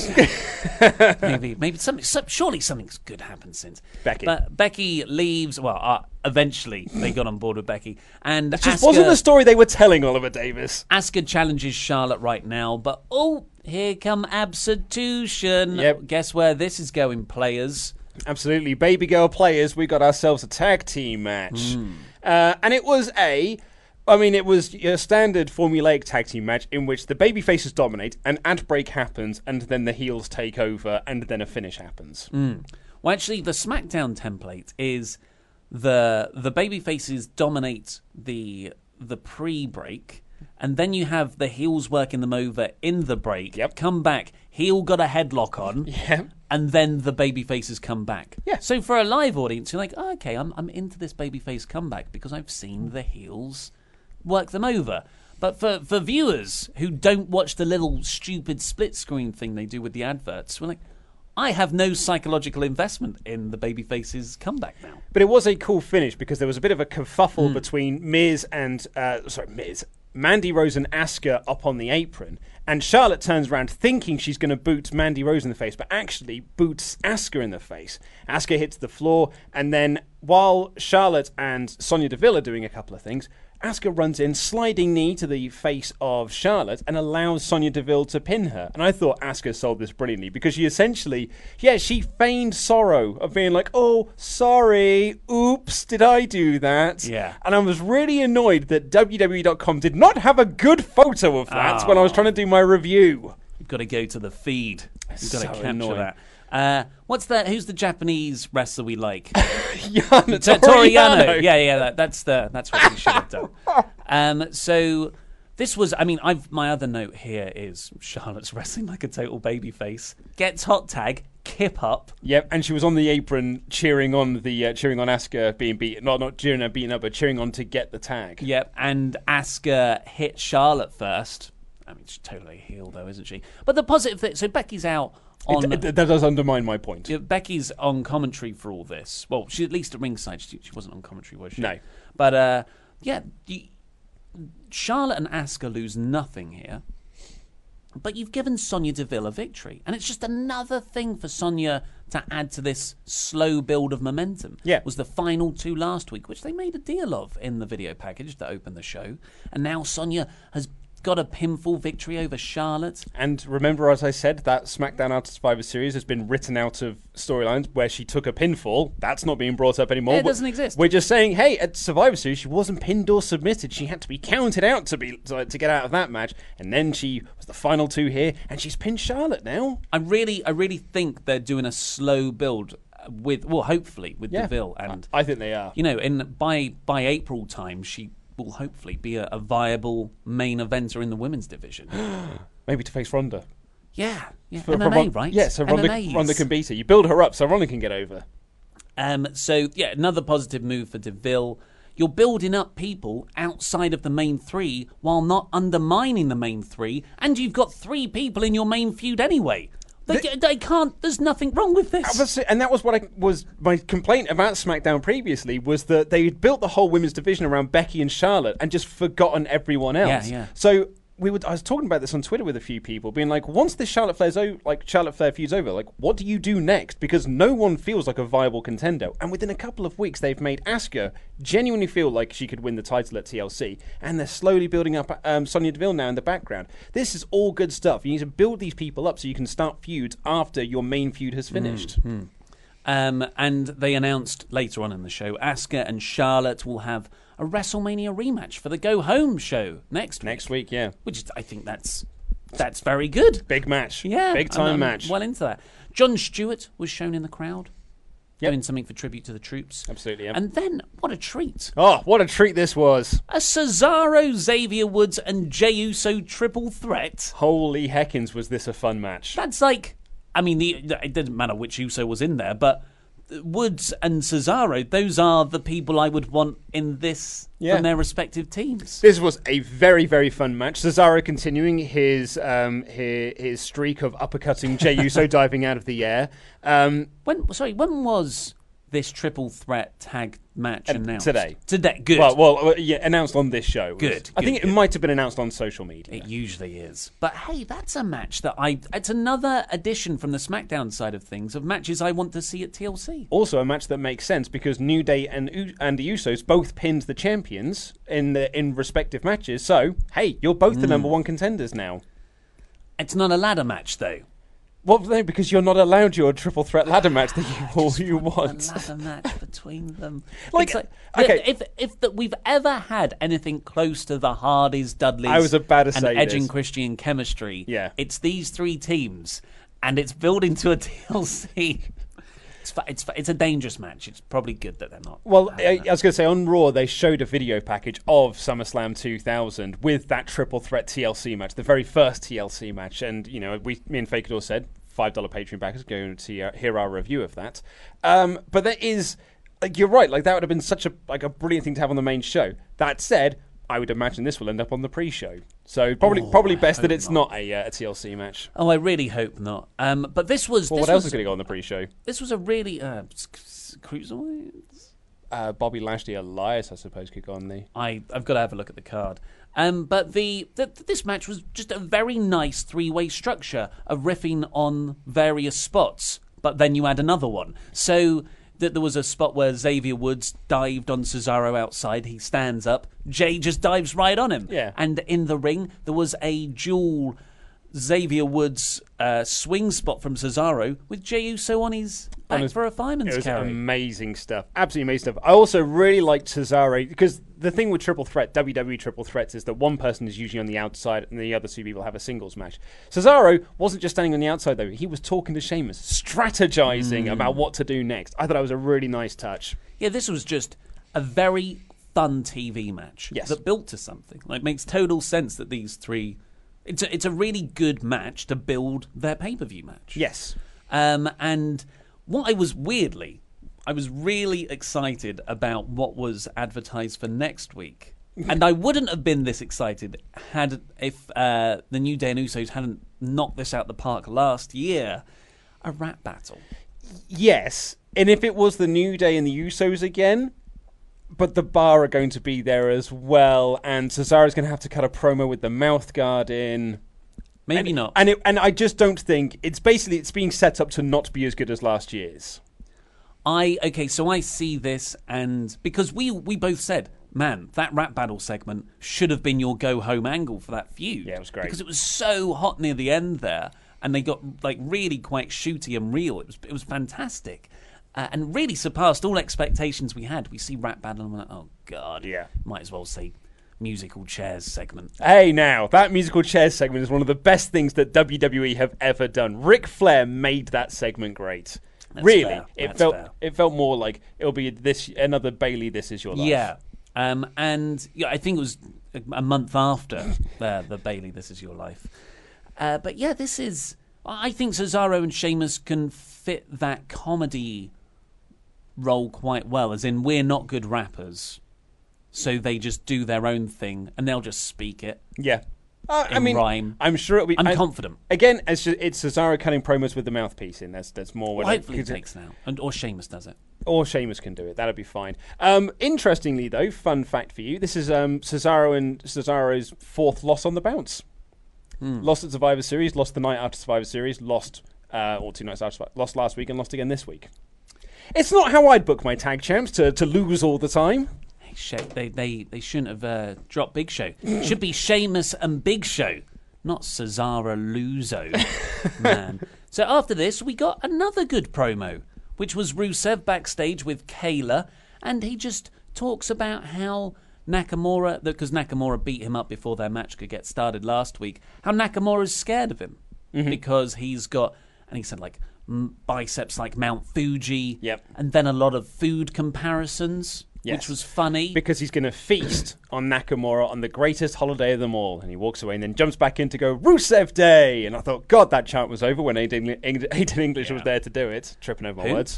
maybe surely something's good happened since. Becky. But Becky leaves. Well, eventually they got on board with Becky, and it just wasn't the story they were telling, Oliver Davis. Asuka challenges Charlotte right now, but here come Absolution. Yep. Guess where this is going, players? Absolutely, baby girl players. We got ourselves a tag team match. And it was a standard formulaic tag team match in which the babyfaces dominate, an ad break happens, and then the heels take over, and then a finish happens. Well, actually, the SmackDown template is the babyfaces dominate the pre-break, And then you have the heels working them over in the break. Come back, heel got a headlock on. And then the babyfaces come back. So for a live audience, you're like, oh, okay, I'm into this babyface comeback because I've seen the heels work them over. But for viewers who don't watch the little stupid split screen thing they do with the adverts, we're like, I have no psychological investment in the babyface's comeback now. But it was a cool finish because there was a bit of a kerfuffle between Mandy Rose and Asuka up on the apron, and Charlotte turns around thinking she's going to boot Mandy Rose in the face, but actually boots Asuka in the face. Asuka hits the floor, and then while Charlotte and Sonya Deville are doing a couple of things, Asuka runs in, sliding knee to the face of Charlotte, and allows Sonya Deville to pin her. And I thought Asuka sold this brilliantly because she essentially, she feigned sorrow of being like, oh, sorry, oops, did I do that? Yeah. And I was really annoyed that WWE.com did not have a good photo of that when I was trying to do my review. You've got to go to the feed. You've got to capture annoying. that. What's that? Who's the Japanese wrestler we like? Toriano. Yeah. That's what we should have done. So this was. I mean, my other note here is Charlotte's wrestling like a total babyface. Gets hot tag. Kip up. Yep, and she was on the apron cheering on Asuka being beaten. Not cheering her beaten up, but cheering on to get the tag. Yep, and Asuka hit Charlotte first. I mean, she's totally a heel though, isn't she? But the positive thing, so Becky's out on... That does undermine my point. Becky's on commentary for all this. Well, she's at least at ringside. She wasn't on commentary, was she? No. But, Charlotte and Asuka lose nothing here. But you've given Sonya Deville a victory. And it's just another thing for Sonya to add to this slow build of momentum. Yeah. Was the final 2 last week, which they made a deal of in the video package that opened the show. And now Sonya has got a pinfall victory over Charlotte. And remember, as I said, that SmackDown After Survivor Series has been written out of storylines where she took a pinfall. That's not being brought up anymore. It doesn't exist. We're just saying, hey, at Survivor Series, she wasn't pinned or submitted. She had to be counted out to get out of that match. And then she was the final 2 here, and she's pinned Charlotte now. I really think they're doing a slow build hopefully with Deville. And I think they are. You know, by April time, she will hopefully be a viable main eventer in the women's division. Maybe to face Ronda. Yeah. MMA, right? Yeah, so Ronda can beat her. You build her up so Ronda can get over. Another positive move for Deville. You're building up people outside of the main 3 while not undermining the main 3, and you've got 3 people in your main feud anyway. They can't. There's nothing wrong with this. And that was was my complaint about SmackDown previously, was that they had built the whole women's division around Becky and Charlotte and just forgotten everyone else. Yeah. So I was talking about this on Twitter with a few people, being like, once this Charlotte Flair feud's over, like, what do you do next? Because no one feels like a viable contender. And within a couple of weeks, they've made Asuka genuinely feel like she could win the title at TLC, and they're slowly building up Sonya Deville now in the background. This is all good stuff. You need to build these people up so you can start feuds after your main feud has finished. And they announced later on in the show, Asuka and Charlotte will have a WrestleMania rematch for the Go Home show next week. Next week, yeah. Which is, I think that's very good. Big match. Yeah. Big time match. Well into that. John Stewart was shown in the crowd. Doing something for tribute to the troops. Absolutely, yeah. And then, what a treat. Oh, what a treat this was. A Cesaro, Xavier Woods and Jey Uso triple threat. Holy heckins, was this a fun match. That's like, I mean, it didn't matter which Uso was in there, but Woods and Cesaro, those are the people I would want in this from their respective teams. This was a very, very fun match. Cesaro continuing his streak of uppercutting Jey Uso diving out of the air. When was this triple threat tag match announced? Today. Good. Well, announced on this show. Good. I think it might have been announced on social media. It usually is. But hey, that's a match that it's another addition from the SmackDown side of things of matches I want to see at TLC. Also a match that makes sense because New Day and the Usos both pinned the champions in respective matches. So, hey, you're both the number 1 contenders now. It's not a ladder match, though. Well, no, because you're not allowed your triple threat ladder match that you want. A ladder match between them. Okay. If we've ever had anything close to the Hardys, Dudleys, I was about to say and Edge this. and Christian chemistry, Yeah. it's these 3 teams, and it's building to a TLC. It's a dangerous match. It's probably good that they're not. Well, I was going to say, on Raw, they showed a video package of SummerSlam 2000 with that triple threat TLC match, the very first TLC match. And, you know, me and Fakador said, $5 Patreon backers, go to hear our review of that. But there is, like, you're right, like, that would have been such a brilliant thing to have on the main show. That said, I would imagine this will end up on the pre-show. So probably best that it's not a TLC match. Oh, I really hope not. But this was... Well, what else is going to go on the pre-show? This was a really... Cruiserweights? Bobby Lashley, Elias, I suppose, could go on the... I've got to have a look at the card. But this match was just a very nice three-way structure of riffing on various spots, but then you add another one. So... that there was a spot where Xavier Woods dived on Cesaro outside. He stands up. Jay just dives right on him. Yeah. And in the ring, there was a dual Xavier Woods swing spot from Cesaro with Jey Uso on his back for a fireman's carry. It was amazing stuff. Absolutely amazing stuff. I also really liked Cesaro because the thing with Triple Threat, WWE Triple Threats, is that one person is usually on the outside and the other two people have a singles match. Cesaro wasn't just standing on the outside, though. He was talking to Sheamus, strategizing about what to do next. I thought that was a really nice touch. Yeah, this was just a very fun TV match that built to something. Like, makes total sense that these three... It's a really good match to build their pay-per-view match. Yes. And what I was really excited about what was advertised for next week. And I wouldn't have been this excited if the New Day and Usos hadn't knocked this out the park last year. A rap battle. Yes. And if it was the New Day and the Usos again... But the Bar are going to be there as well, and Cesaro's going to have to cut a promo with the mouth guard in. Maybe not. And I just don't think it's being set up to not be as good as last year's. So I see this, and because we both said, man, that rap battle segment should have been your go home angle for that feud. Yeah, it was great because it was so hot near the end there, and they got like really quite shooty and real. It was fantastic. And really surpassed all expectations we had. We see rap battle and we're like, oh, God. Yeah. Might as well say musical chairs segment. Hey, now, that musical chairs segment is one of the best things that WWE have ever done. Ric Flair made that segment great. That's really. fair. It felt more like it'll be another Bailey, This Is Your Life. Yeah. And I think it was a month after the Bailey, This Is Your Life. But yeah, this is... I think Cesaro and Sheamus can fit that comedy role quite well, as in we're not good rappers, so they just do their own thing and they'll just speak it. Yeah. Rhyme. I'm sure it'll be... I'm confident. Again, it's Cesaro cutting promos with the mouthpiece in. That's more... Well, hopefully it takes now. Or Sheamus does it. Or Sheamus can do it. That'll be fine. Interestingly, though, fun fact for you, this is Cesaro's fourth loss on the bounce. Lost at Survivor Series, lost the night after Survivor Series, lost 2 nights after, lost last week and lost again this week. It's not how I'd book my tag champs to lose all the time. They shouldn't have dropped Big Show. It should be Sheamus and Big Show, not Cesaro Luzo. Man. So after this, we got another good promo, which was Rusev backstage with Kayla, and he just talks about how Nakamura, because Nakamura beat him up before their match could get started last week, how Nakamura's scared of him because he's got, and he said like, biceps like Mount Fuji, and then a lot of food comparisons, which was funny. Because he's going to feast on Nakamura on the greatest holiday of them all, and he walks away and then jumps back in to go, Rusev Day! And I thought, God, that chant was over when Aiden English was there to do it. Tripping over my words.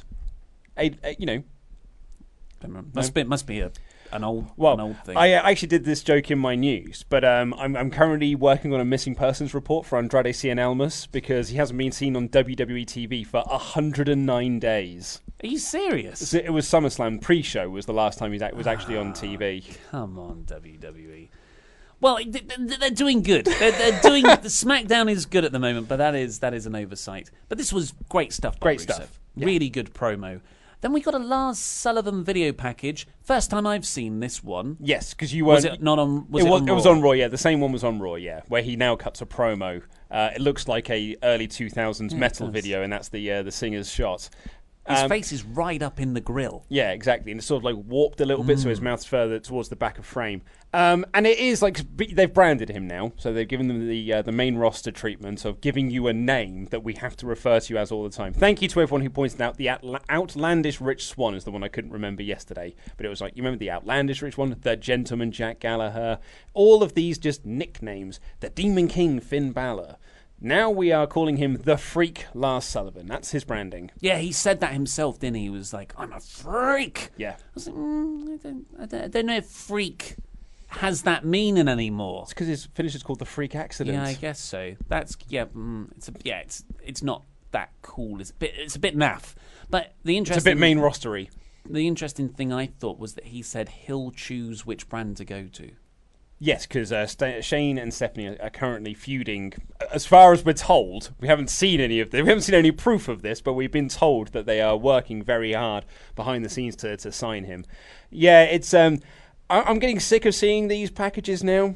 Must be an old thing. I actually did this joke in my news, but I'm currently working on a missing persons report for Andrade Cien Almas because he hasn't been seen on WWE TV for 109 days. Are you serious? It was SummerSlam pre-show was the last time he was actually on TV. Come on, WWE. Well, they're doing good. They're doing the SmackDown is good at the moment, but that is an oversight. But this was great stuff. Great stuff. Really good promo. Then we got a Lars Sullivan video package. First time I've seen this one. Yes, because you weren't... Was it not on... it was on Raw, yeah. The same one was on Raw, yeah, where he now cuts a promo. It looks like a early 2000s metal video, and that's the singer's shot. His face is right up in the grill. Yeah, exactly. And it's sort of like warped a little bit so his mouth's further towards the back of frame. And it is like they've branded him now. So they've given them the main roster treatment of giving you a name that we have to refer to you as all the time. Thank you to everyone who pointed out the outlandish Rich Swann is the one I couldn't remember yesterday. But it was like, you remember the outlandish Rich Swann? The Gentleman Jack Gallagher. All of these just nicknames. The Demon King Finn Balor. Now we are calling him the Freak Lars Sullivan. That's his branding. Yeah, he said that himself, didn't he? He was like, I'm a freak. Yeah. I was like, I don't know if freak has that meaning anymore. It's because his finish is called the Freak Accident. Yeah, I guess so. That's it's not that cool. It's a bit naff. But it's a bit main rostery. The interesting thing I thought was that he said he'll choose which brand to go to. Yes, because Shane and Stephanie are currently feuding. As far as we're told, we haven't seen any of this. We haven't seen any proof of this, but we've been told that they are working very hard behind the scenes to sign him. Yeah, it's. I'm getting sick of seeing these packages now.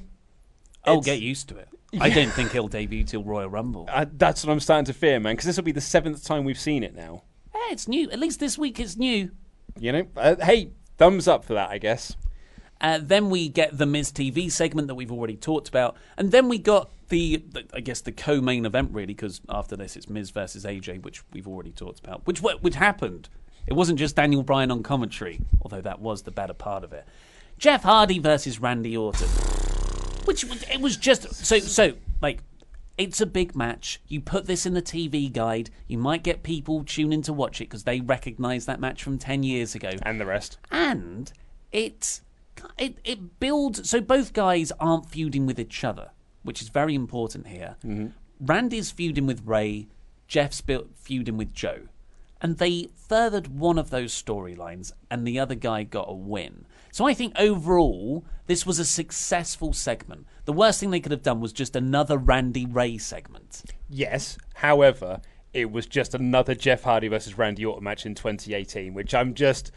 Get used to it. Yeah. I don't think he'll debut till Royal Rumble. That's what I'm starting to fear, man. Because this will be the 7th time we've seen it now. Yeah, it's new. At least this week it's new. You know, hey, thumbs up for that, I guess. Then we get the Miz TV segment that we've already talked about. And then we got the co-main event, really, because after this it's Miz versus AJ, which we've already talked about, which happened. It wasn't just Daniel Bryan on commentary, although that was the better part of it. Jeff Hardy versus Randy Orton, which it was just... So it's a big match. You put this in the TV guide, you might get people tuning to watch it because they recognise that match from 10 years ago. And the rest. And it builds... So both guys aren't feuding with each other, which is very important here. Mm-hmm. Randy's feuding with Ray, Jeff's feuding with Joe. And they furthered one of those storylines, and the other guy got a win. So I think overall, this was a successful segment. The worst thing they could have done was just another Randy Ray segment. Yes, however, it was just another Jeff Hardy versus Randy Orton match in 2018, which I'm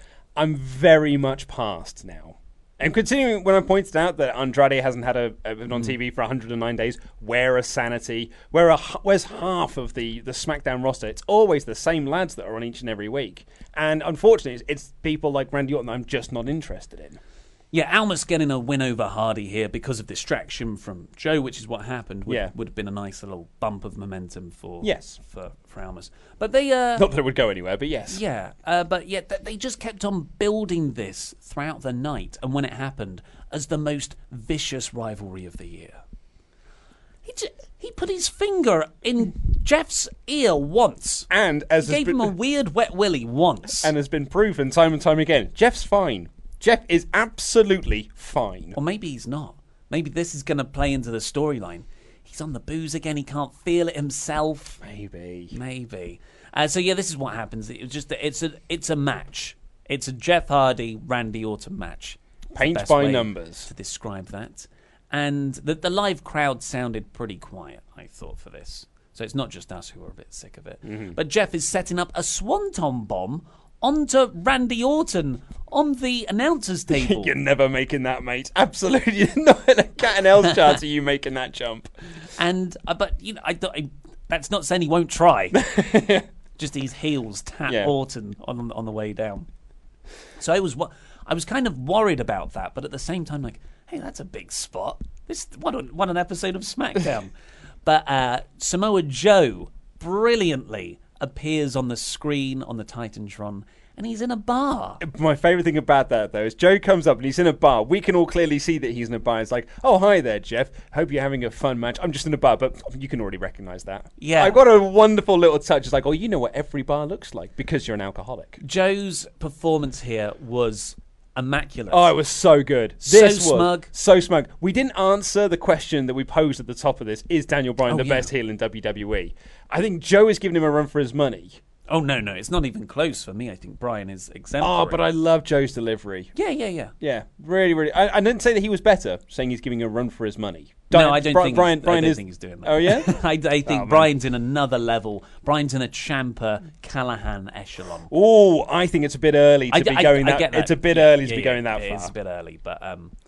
very much past now. And continuing when I pointed out that Andrade hasn't had been on TV for 109 days, where is Sanity? Where's half of the SmackDown roster? It's always the same lads that are on each and every week. And unfortunately, it's people like Randy Orton that I'm just not interested in. Yeah, Almas getting a win over Hardy here because of distraction from Joe, which is what happened. Would have been a nice little bump of momentum for Almas. But they not that it would go anywhere, but yes. Yeah, they just kept on building this throughout the night, and when it happened, as the most vicious rivalry of the year. He put his finger in Jeff's ear once, and gave him a weird wet willy once, and has been proven time and time again. Jeff's fine. Jeff is absolutely fine. Or maybe he's not. Maybe this is going to play into the storyline. He's on the booze again. He can't feel it himself. Maybe. So this is what happens. It's a match. It's a Jeff Hardy Randy Orton match. Paint by numbers to describe that. And the live crowd sounded pretty quiet, I thought, for this. So it's not just us who are a bit sick of it. Mm-hmm. But Jeff is setting up a swanton bomb onto Randy Orton on the announcer's table. You're never making that, mate. Absolutely not. In a cat and else chart are you making that jump. And but that's not saying he won't try. Just his heels tap Orton on the way down. So I was kind of worried about that, but at the same time, like, hey, that's a big spot. What an episode of SmackDown. But Samoa Joe brilliantly appears on the screen on the Titantron, and he's in a bar. My favourite thing about that, though, is Joe comes up and he's in a bar. We can all clearly see that he's in a bar. It's like, oh, hi there, Jeff. Hope you're having a fun match. I'm just in a bar, but you can already recognise that. Yeah. I've got a wonderful little touch. It's like, oh, you know what every bar looks like because you're an alcoholic. Joe's performance here was immaculate. Oh, it was so good. Smug. So smug. We didn't answer the question that we posed at the top of this. Is Daniel Bryan the best heel in WWE? I think Joe is giving him a run for his money. Oh, no. It's not even close for me. I think Bryan is exemplary. Oh, but I love Joe's delivery. Yeah. Yeah, really, really. I didn't say that he was better, saying he's giving a run for his money. No, I don't think Bryan he's doing that. Oh, yeah? I think Bryan's in another level. Bryan's in a Ciampa Callahan echelon. Oh, I think it's a bit early to be going that. It's a bit early to be going that far. It's a bit early, but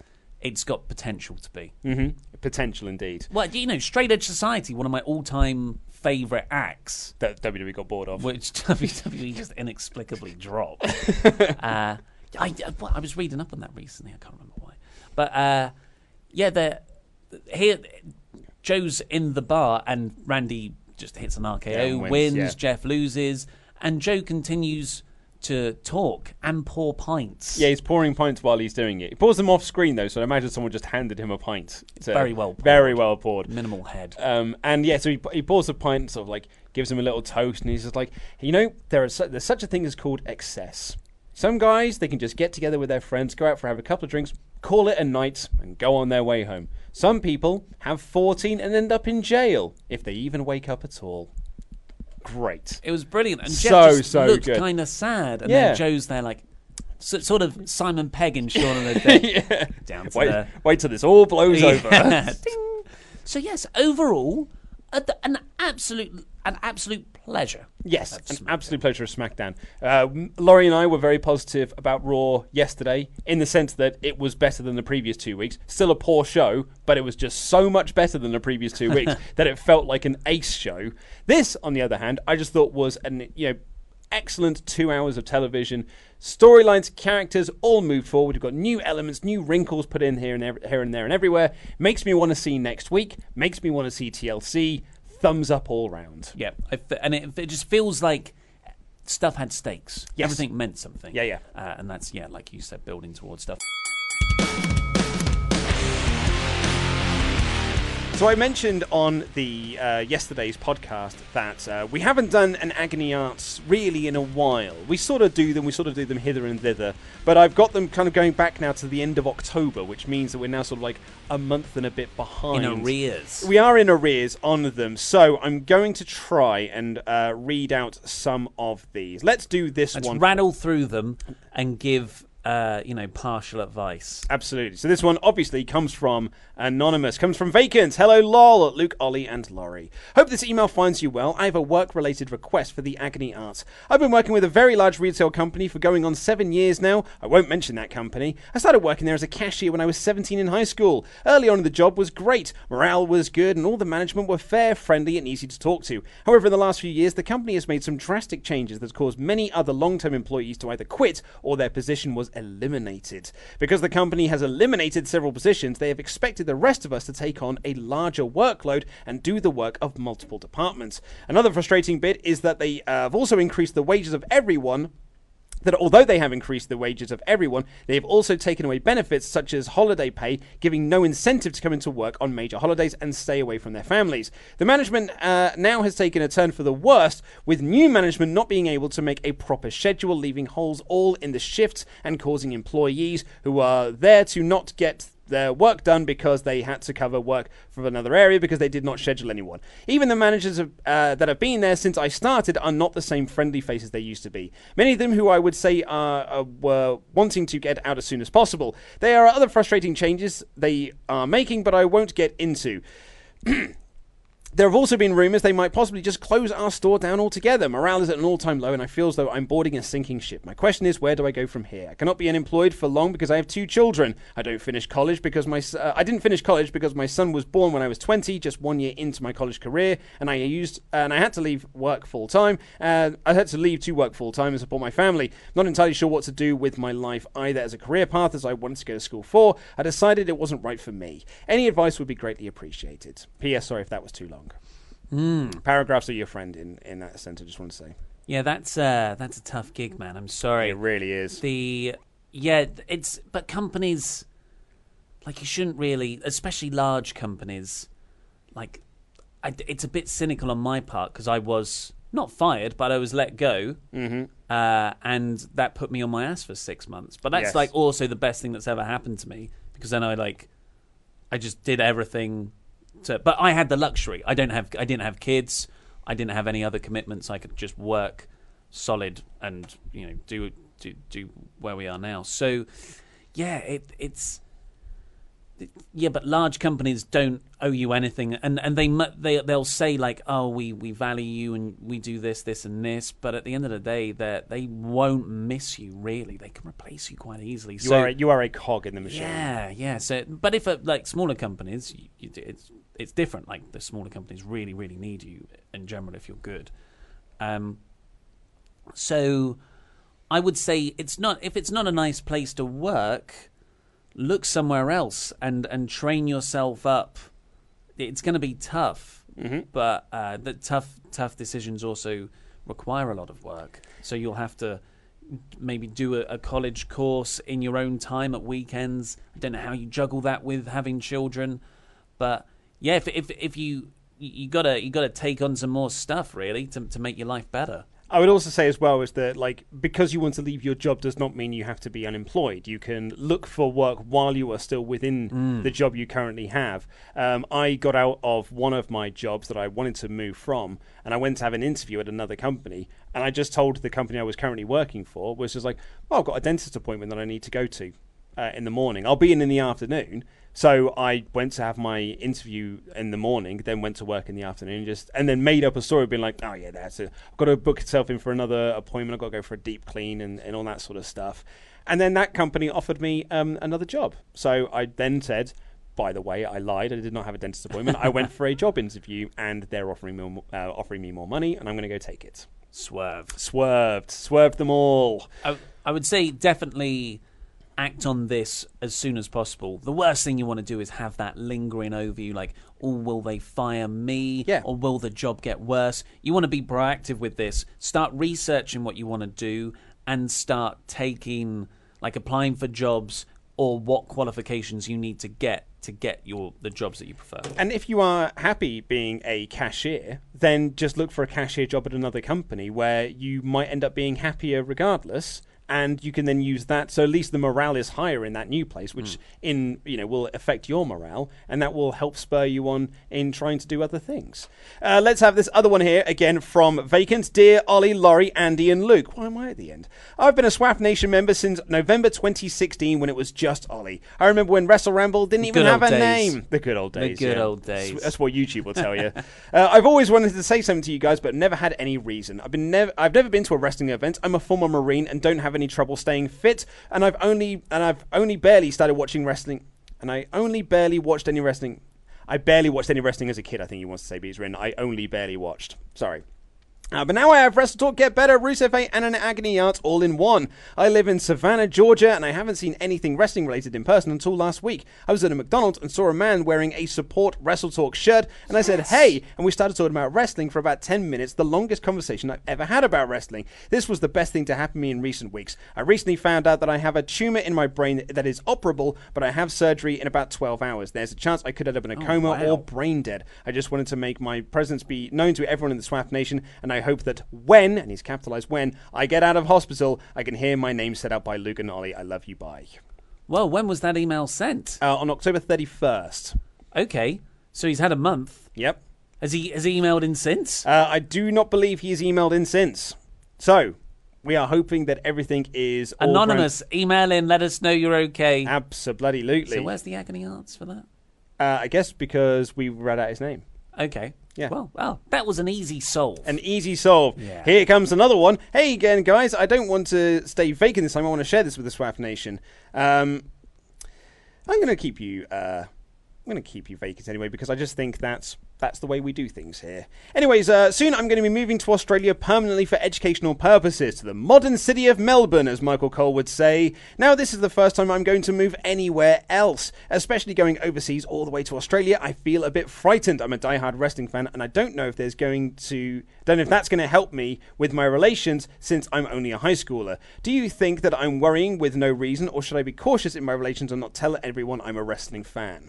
it's got potential to be. Potential indeed. Well, Straight Edge Society, one of my all-time favourite acts. That WWE got bored of. Which WWE just inexplicably dropped. I was reading up on that recently. I can't remember why. But, here, Joe's in the bar and Randy just hits an RKO, wins, Jeff loses, and Joe continues to talk and pour pints. Yeah, he's pouring pints while he's doing it. He pours them off screen, though, so I imagine someone just handed him a pint. Very well poured. Very well poured. Minimal head. So he pours a pint, sort of like gives him a little toast, and he's just like, there's such a thing as called excess. Some guys, they can just get together with their friends, go out for have a couple of drinks, call it a night, and go on their way home. Some people have 14 and end up in jail, if they even wake up at all. Great. It was brilliant. And Jeff just looked kind of sad. And then Joe's there like, sort of Simon Pegg in Shaun of the Dead. Down to wait till this all blows over. Ding. So yes, overall, an absolute pleasure. Yes, an absolute pleasure of SmackDown. Laurie and I were very positive about Raw yesterday, in the sense that it was better than the previous 2 weeks. Still a poor show, but it was just so much better than the previous 2 weeks that it felt like an ace show. This, on the other hand, I just thought was an excellent 2 hours of television. Storylines, characters, all moved forward. We've got new elements, new wrinkles put in here and there and everywhere. Makes me want to see next week. Makes me want to see TLC. Thumbs up all round. Yeah, and it just feels like stuff had stakes. Yes. Everything meant something. Yeah. And that's, like you said, building towards stuff. So I mentioned on the yesterday's podcast that we haven't done an Agony Arts really in a while. We sort of do them hither and thither, but I've got them kind of going back now to the end of October, which means that we're now sort of like a month and a bit behind. In arrears. We are in arrears on them, so I'm going to try and read out some of these. Let's do this one. Let's rattle through them and give partial advice. Absolutely. So this one obviously comes from Anonymous, comes from Vacant. Hello, lol, Luke, Ollie, and Laurie. Hope this email finds you well. I have a work-related request for the Agony Arts. I've been working with a very large retail company for going on 7 years now. I won't mention that company. I started working there as a cashier when I was 17 in high school. Early on in the job was great. Morale was good, and all the management were fair, friendly, and easy to talk to. However, in the last few years, the company has made some drastic changes that caused many other long-term employees to either quit or their position was eliminated. Because the company has eliminated several positions, they have expected the rest of us to take on a larger workload and do the work of multiple departments. Another frustrating bit is that they have also increased the wages of everyone. That although they have increased the wages of everyone, they have also taken away benefits such as holiday pay, giving no incentive to come into work on major holidays and stay away from their families. The management now has taken a turn for the worst, with new management not being able to make a proper schedule, leaving holes all in the shifts and causing employees who are there to not get their work done because they had to cover work from another area because they did not schedule anyone. Even the managers that have been there since I started are not the same friendly faces they used to be. Many of them who I would say were wanting to get out as soon as possible. There are other frustrating changes they are making, but I won't get into. There have also been rumours they might possibly just close our store down altogether. Morale is at an all-time low and I feel as though I'm boarding a sinking ship. My question is, where do I go from here? I cannot be unemployed for long because I have 2 children. I didn't finish college because my son was born when I was 20, just 1 year into my college career, and I had to leave work full-time. I had to leave to work full-time and support my family. Not entirely sure what to do with my life either as a career path as I wanted to go to school for. I decided it wasn't right for me. Any advice would be greatly appreciated. P.S. Sorry if that was too long. Paragraphs are your friend in that sense, I just want to say. Yeah, that's a tough gig, man. I'm sorry. It really is. But companies, like, you shouldn't really, especially large companies, like, it's a bit cynical on my part because I was not fired, but I was let go, and that put me on my ass for 6 months. But that's like also the best thing that's ever happened to me because then I just did everything. But I had the luxury. I didn't have kids. I didn't have any other commitments. I could just work solid and do where we are now. So, yeah, it's Yeah, but large companies don't owe you anything, and they'll say like, "Oh, we value you and we do this, and this," but at the end of the day, they won't miss you really. They can replace you quite easily. You are a cog in the machine. Yeah. So, but if like smaller companies, it's different. Like the smaller companies really need you in general if you're good. So, I would say if it's not a nice place to work, look somewhere else and train yourself up. It's going to be tough, but the tough decisions also require a lot of work. So you'll have to maybe do a college course in your own time at weekends. I don't know how you juggle that with having children, but yeah, if you gotta take on some more stuff really to make your life better. I would also say as well is that, like, because you want to leave your job does not mean you have to be unemployed. You can look for work while you are still within the job you currently have. I got out of one of my jobs that I wanted to move from, and I went to have an interview at another company, and I just told the company I was currently working for, was just like, oh, I've got a dentist appointment that I need to go to in the morning. I'll be in the afternoon. So I went to have my interview in the morning, then went to work in the afternoon, and then made up a story being like, oh yeah, that's it. I've got to book itself in for another appointment. I've got to go for a deep clean and all that sort of stuff. And then that company offered me another job. So I then said, by the way, I lied. I did not have a dentist appointment. I went for a job interview, and they're offering me more money, and I'm going to go take it. Swerved them all. I would say definitely act on this as soon as possible. The worst thing you want to do is have that lingering over you, like, oh, will they fire me? Yeah. Or will the job get worse? You want to be proactive with this. Start researching what you want to do and start applying for jobs or what qualifications you need to get the jobs that you prefer. And if you are happy being a cashier, then just look for a cashier job at another company where you might end up being happier regardless. And you can then use that, so at least the morale is higher in that new place, which will affect your morale, and that will help spur you on in trying to do other things. Let's have this other one here, again from Vacant. Dear Ollie, Laurie, Andy, and Luke. Why am I at the end? I've been a SWAP Nation member since November 2016 when it was just Ollie. I remember when Wrestle Ramble didn't even have a name. The good old days. Old days. That's what YouTube will tell you. I've always wanted to say something to you guys, but never had any reason. I've never been to a wrestling event. I'm a former Marine and don't have any trouble staying fit, and I've only barely started watching wrestling, and I only barely watched any wrestling. I barely watched any wrestling as a kid, I think he wants to say, Beats Rin. I only barely watched. Sorry. But now I have Wrestle Talk, Get Better, Rusev 8, and an Agony Art all in one. I live in Savannah, Georgia, and I haven't seen anything wrestling related in person until last week. I was at a McDonald's and saw a man wearing a Support Wrestle Talk shirt, and I said, hey, and we started talking about wrestling for about 10 minutes, the longest conversation I've ever had about wrestling. This was the best thing to happen to me in recent weeks. I recently found out that I have a tumor in my brain that is operable, but I have surgery in about 12 hours. There's a chance I could end up in a coma or brain dead. I just wanted to make my presence be known to everyone in the SWAP Nation, and I hope that when, and he's capitalized when, I get out of hospital, I can hear my name said out by Luke and Ollie. I love you, bye. Well, when was that email sent? On October 31st. Okay, so he's had a month. Yep. Has he emailed in since? I do not believe he has emailed in since. So, we are hoping that everything is anonymous. Email in, let us know you're okay. Absolutely. So where's the Agony Arts for that? I guess because we read out his name. Okay. Yeah. Well, that was an easy solve. An easy solve. Yeah. Here comes another one. Hey again, guys. I don't want to stay vacant this time. I want to share this with the SWAP Nation. I'm going to keep you. I'm going to keep you vacant anyway because I just think that's the way we do things here. Anyways, soon I'm going to be moving to Australia permanently for educational purposes, to the modern city of Melbourne, as Michael Cole would say. Now, this is the first time I'm going to move anywhere else, especially going overseas all the way to Australia. I feel a bit frightened. I'm a diehard wrestling fan, and I don't know if that's going to help me with my relations since I'm only a high schooler. Do you think that I'm worrying with no reason, or should I be cautious in my relations and not tell everyone I'm a wrestling fan?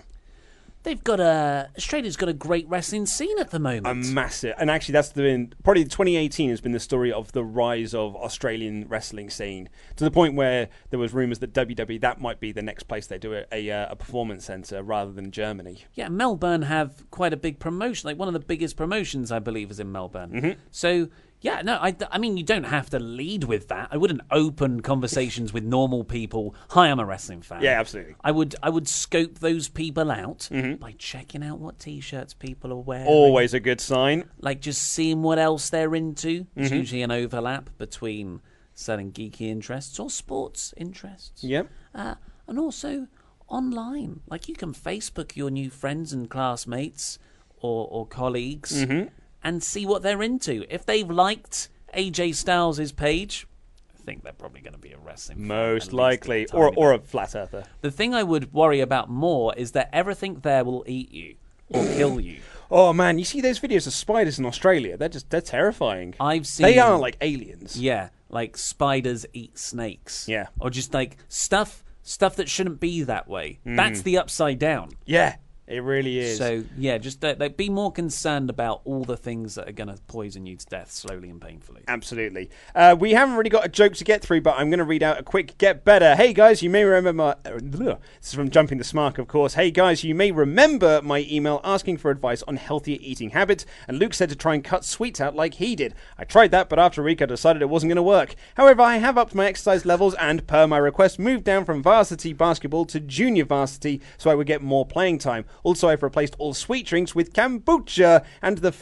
Australia's got a great wrestling scene at the moment. A massive, and actually that's probably 2018 has been the story of the rise of Australian wrestling scene, to the point where there was rumours that WWE, that might be the next place they do a performance centre rather than Germany. Yeah, Melbourne have quite a big promotion, like one of the biggest promotions I believe is in Melbourne. Mm-hmm. So Yeah, no, I mean, you don't have to lead with that. I wouldn't open conversations with normal people. Hi, I'm a wrestling fan. Yeah, absolutely. I would scope those people out by checking out what T-shirts people are wearing. Always a good sign. Like, just seeing what else they're into. There's usually an overlap between certain geeky interests or sports interests. Yep. And also online. Like, you can Facebook your new friends and classmates or colleagues and see what they're into. If they've liked AJ Styles' page, I think they're probably going to be a wrestling fan. Most likely. Or a flat earther. The thing I would worry about more is that everything there will eat you or kill you. Oh, man, you see those videos of spiders in Australia? They're terrifying. I've seen... They are like aliens. Yeah, like spiders eat snakes. Yeah. Or just like stuff that shouldn't be that way. That's the upside down. Yeah. It really is. So, yeah, just be more concerned about all the things that are going to poison you to death slowly and painfully. Absolutely. We haven't really got a joke to get through, but I'm going to read out a quick Get Better. Hey, guys, you may remember this is from Jumping the Smark, of course. Hey, guys, you may remember my email asking for advice on healthier eating habits, and Luke said to try and cut sweets out like he did. I tried that, but after a week I decided it wasn't going to work. However, I have upped my exercise levels and, per my request, moved down from varsity basketball to junior varsity so I would get more playing time. Also, I've replaced all sweet drinks with kombucha and the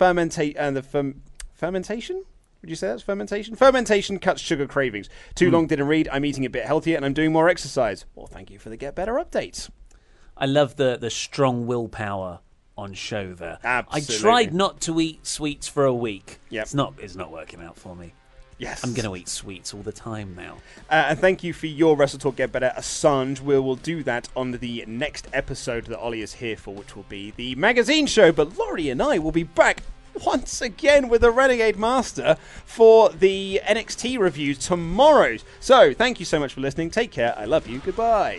fermentation? Would you say that's fermentation? Fermentation cuts sugar cravings. Too long didn't read. I'm eating a bit healthier and I'm doing more exercise. Well, thank you for the Get Better updates. I love the strong willpower on show there. Absolutely. I tried not to eat sweets for a week. Yep. It's not working out for me. Yes. I'm going to eat sweets all the time now. And thank you for your Wrestle Talk Get Better, Assange. We will do that on the next episode that Ollie is here for, which will be the magazine show. But Laurie and I will be back once again with the Renegade Master for the NXT reviews tomorrow. So thank you so much for listening. Take care. I love you. Goodbye.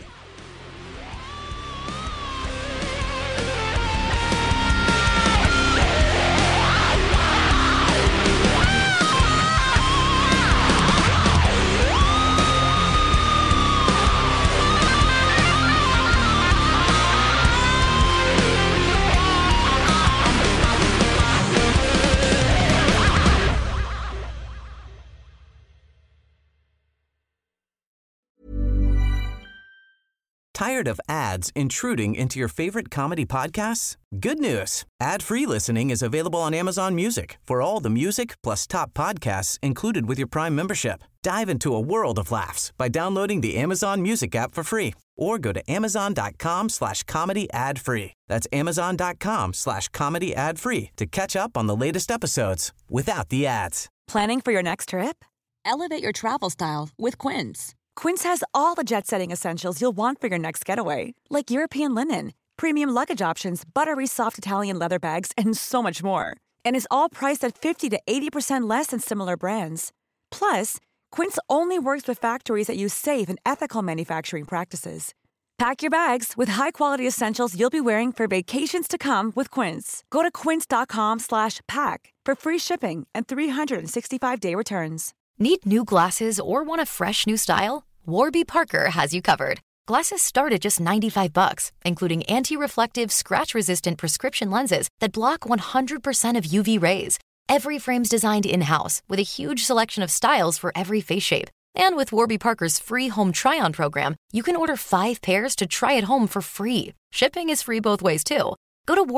Tired of ads intruding into your favorite comedy podcasts? Good news. Ad-free listening is available on Amazon Music for all the music plus top podcasts included with your Prime membership. Dive into a world of laughs by downloading the Amazon Music app for free or go to amazon.com/comedy ad-free. That's amazon.com/comedy ad-free to catch up on the latest episodes without the ads. Planning for your next trip? Elevate your travel style with Quince. Quince has all the jet-setting essentials you'll want for your next getaway, like European linen, premium luggage options, buttery soft Italian leather bags, and so much more. And is all priced at 50 to 80% less than similar brands. Plus, Quince only works with factories that use safe and ethical manufacturing practices. Pack your bags with high-quality essentials you'll be wearing for vacations to come with Quince. Go to quince.com/pack for free shipping and 365-day returns. Need new glasses or want a fresh new style? Warby Parker has you covered. Glasses start at just $95, including anti-reflective, scratch-resistant prescription lenses that block 100% of UV rays. Every frame's designed in-house with a huge selection of styles for every face shape. And with Warby Parker's free home try-on program, you can order 5 pairs to try at home for free. Shipping is free both ways, too. Go to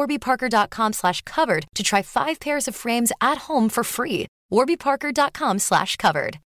warbyparker.com/covered to try 5 pairs of frames at home for free. warbyparker.com/covered.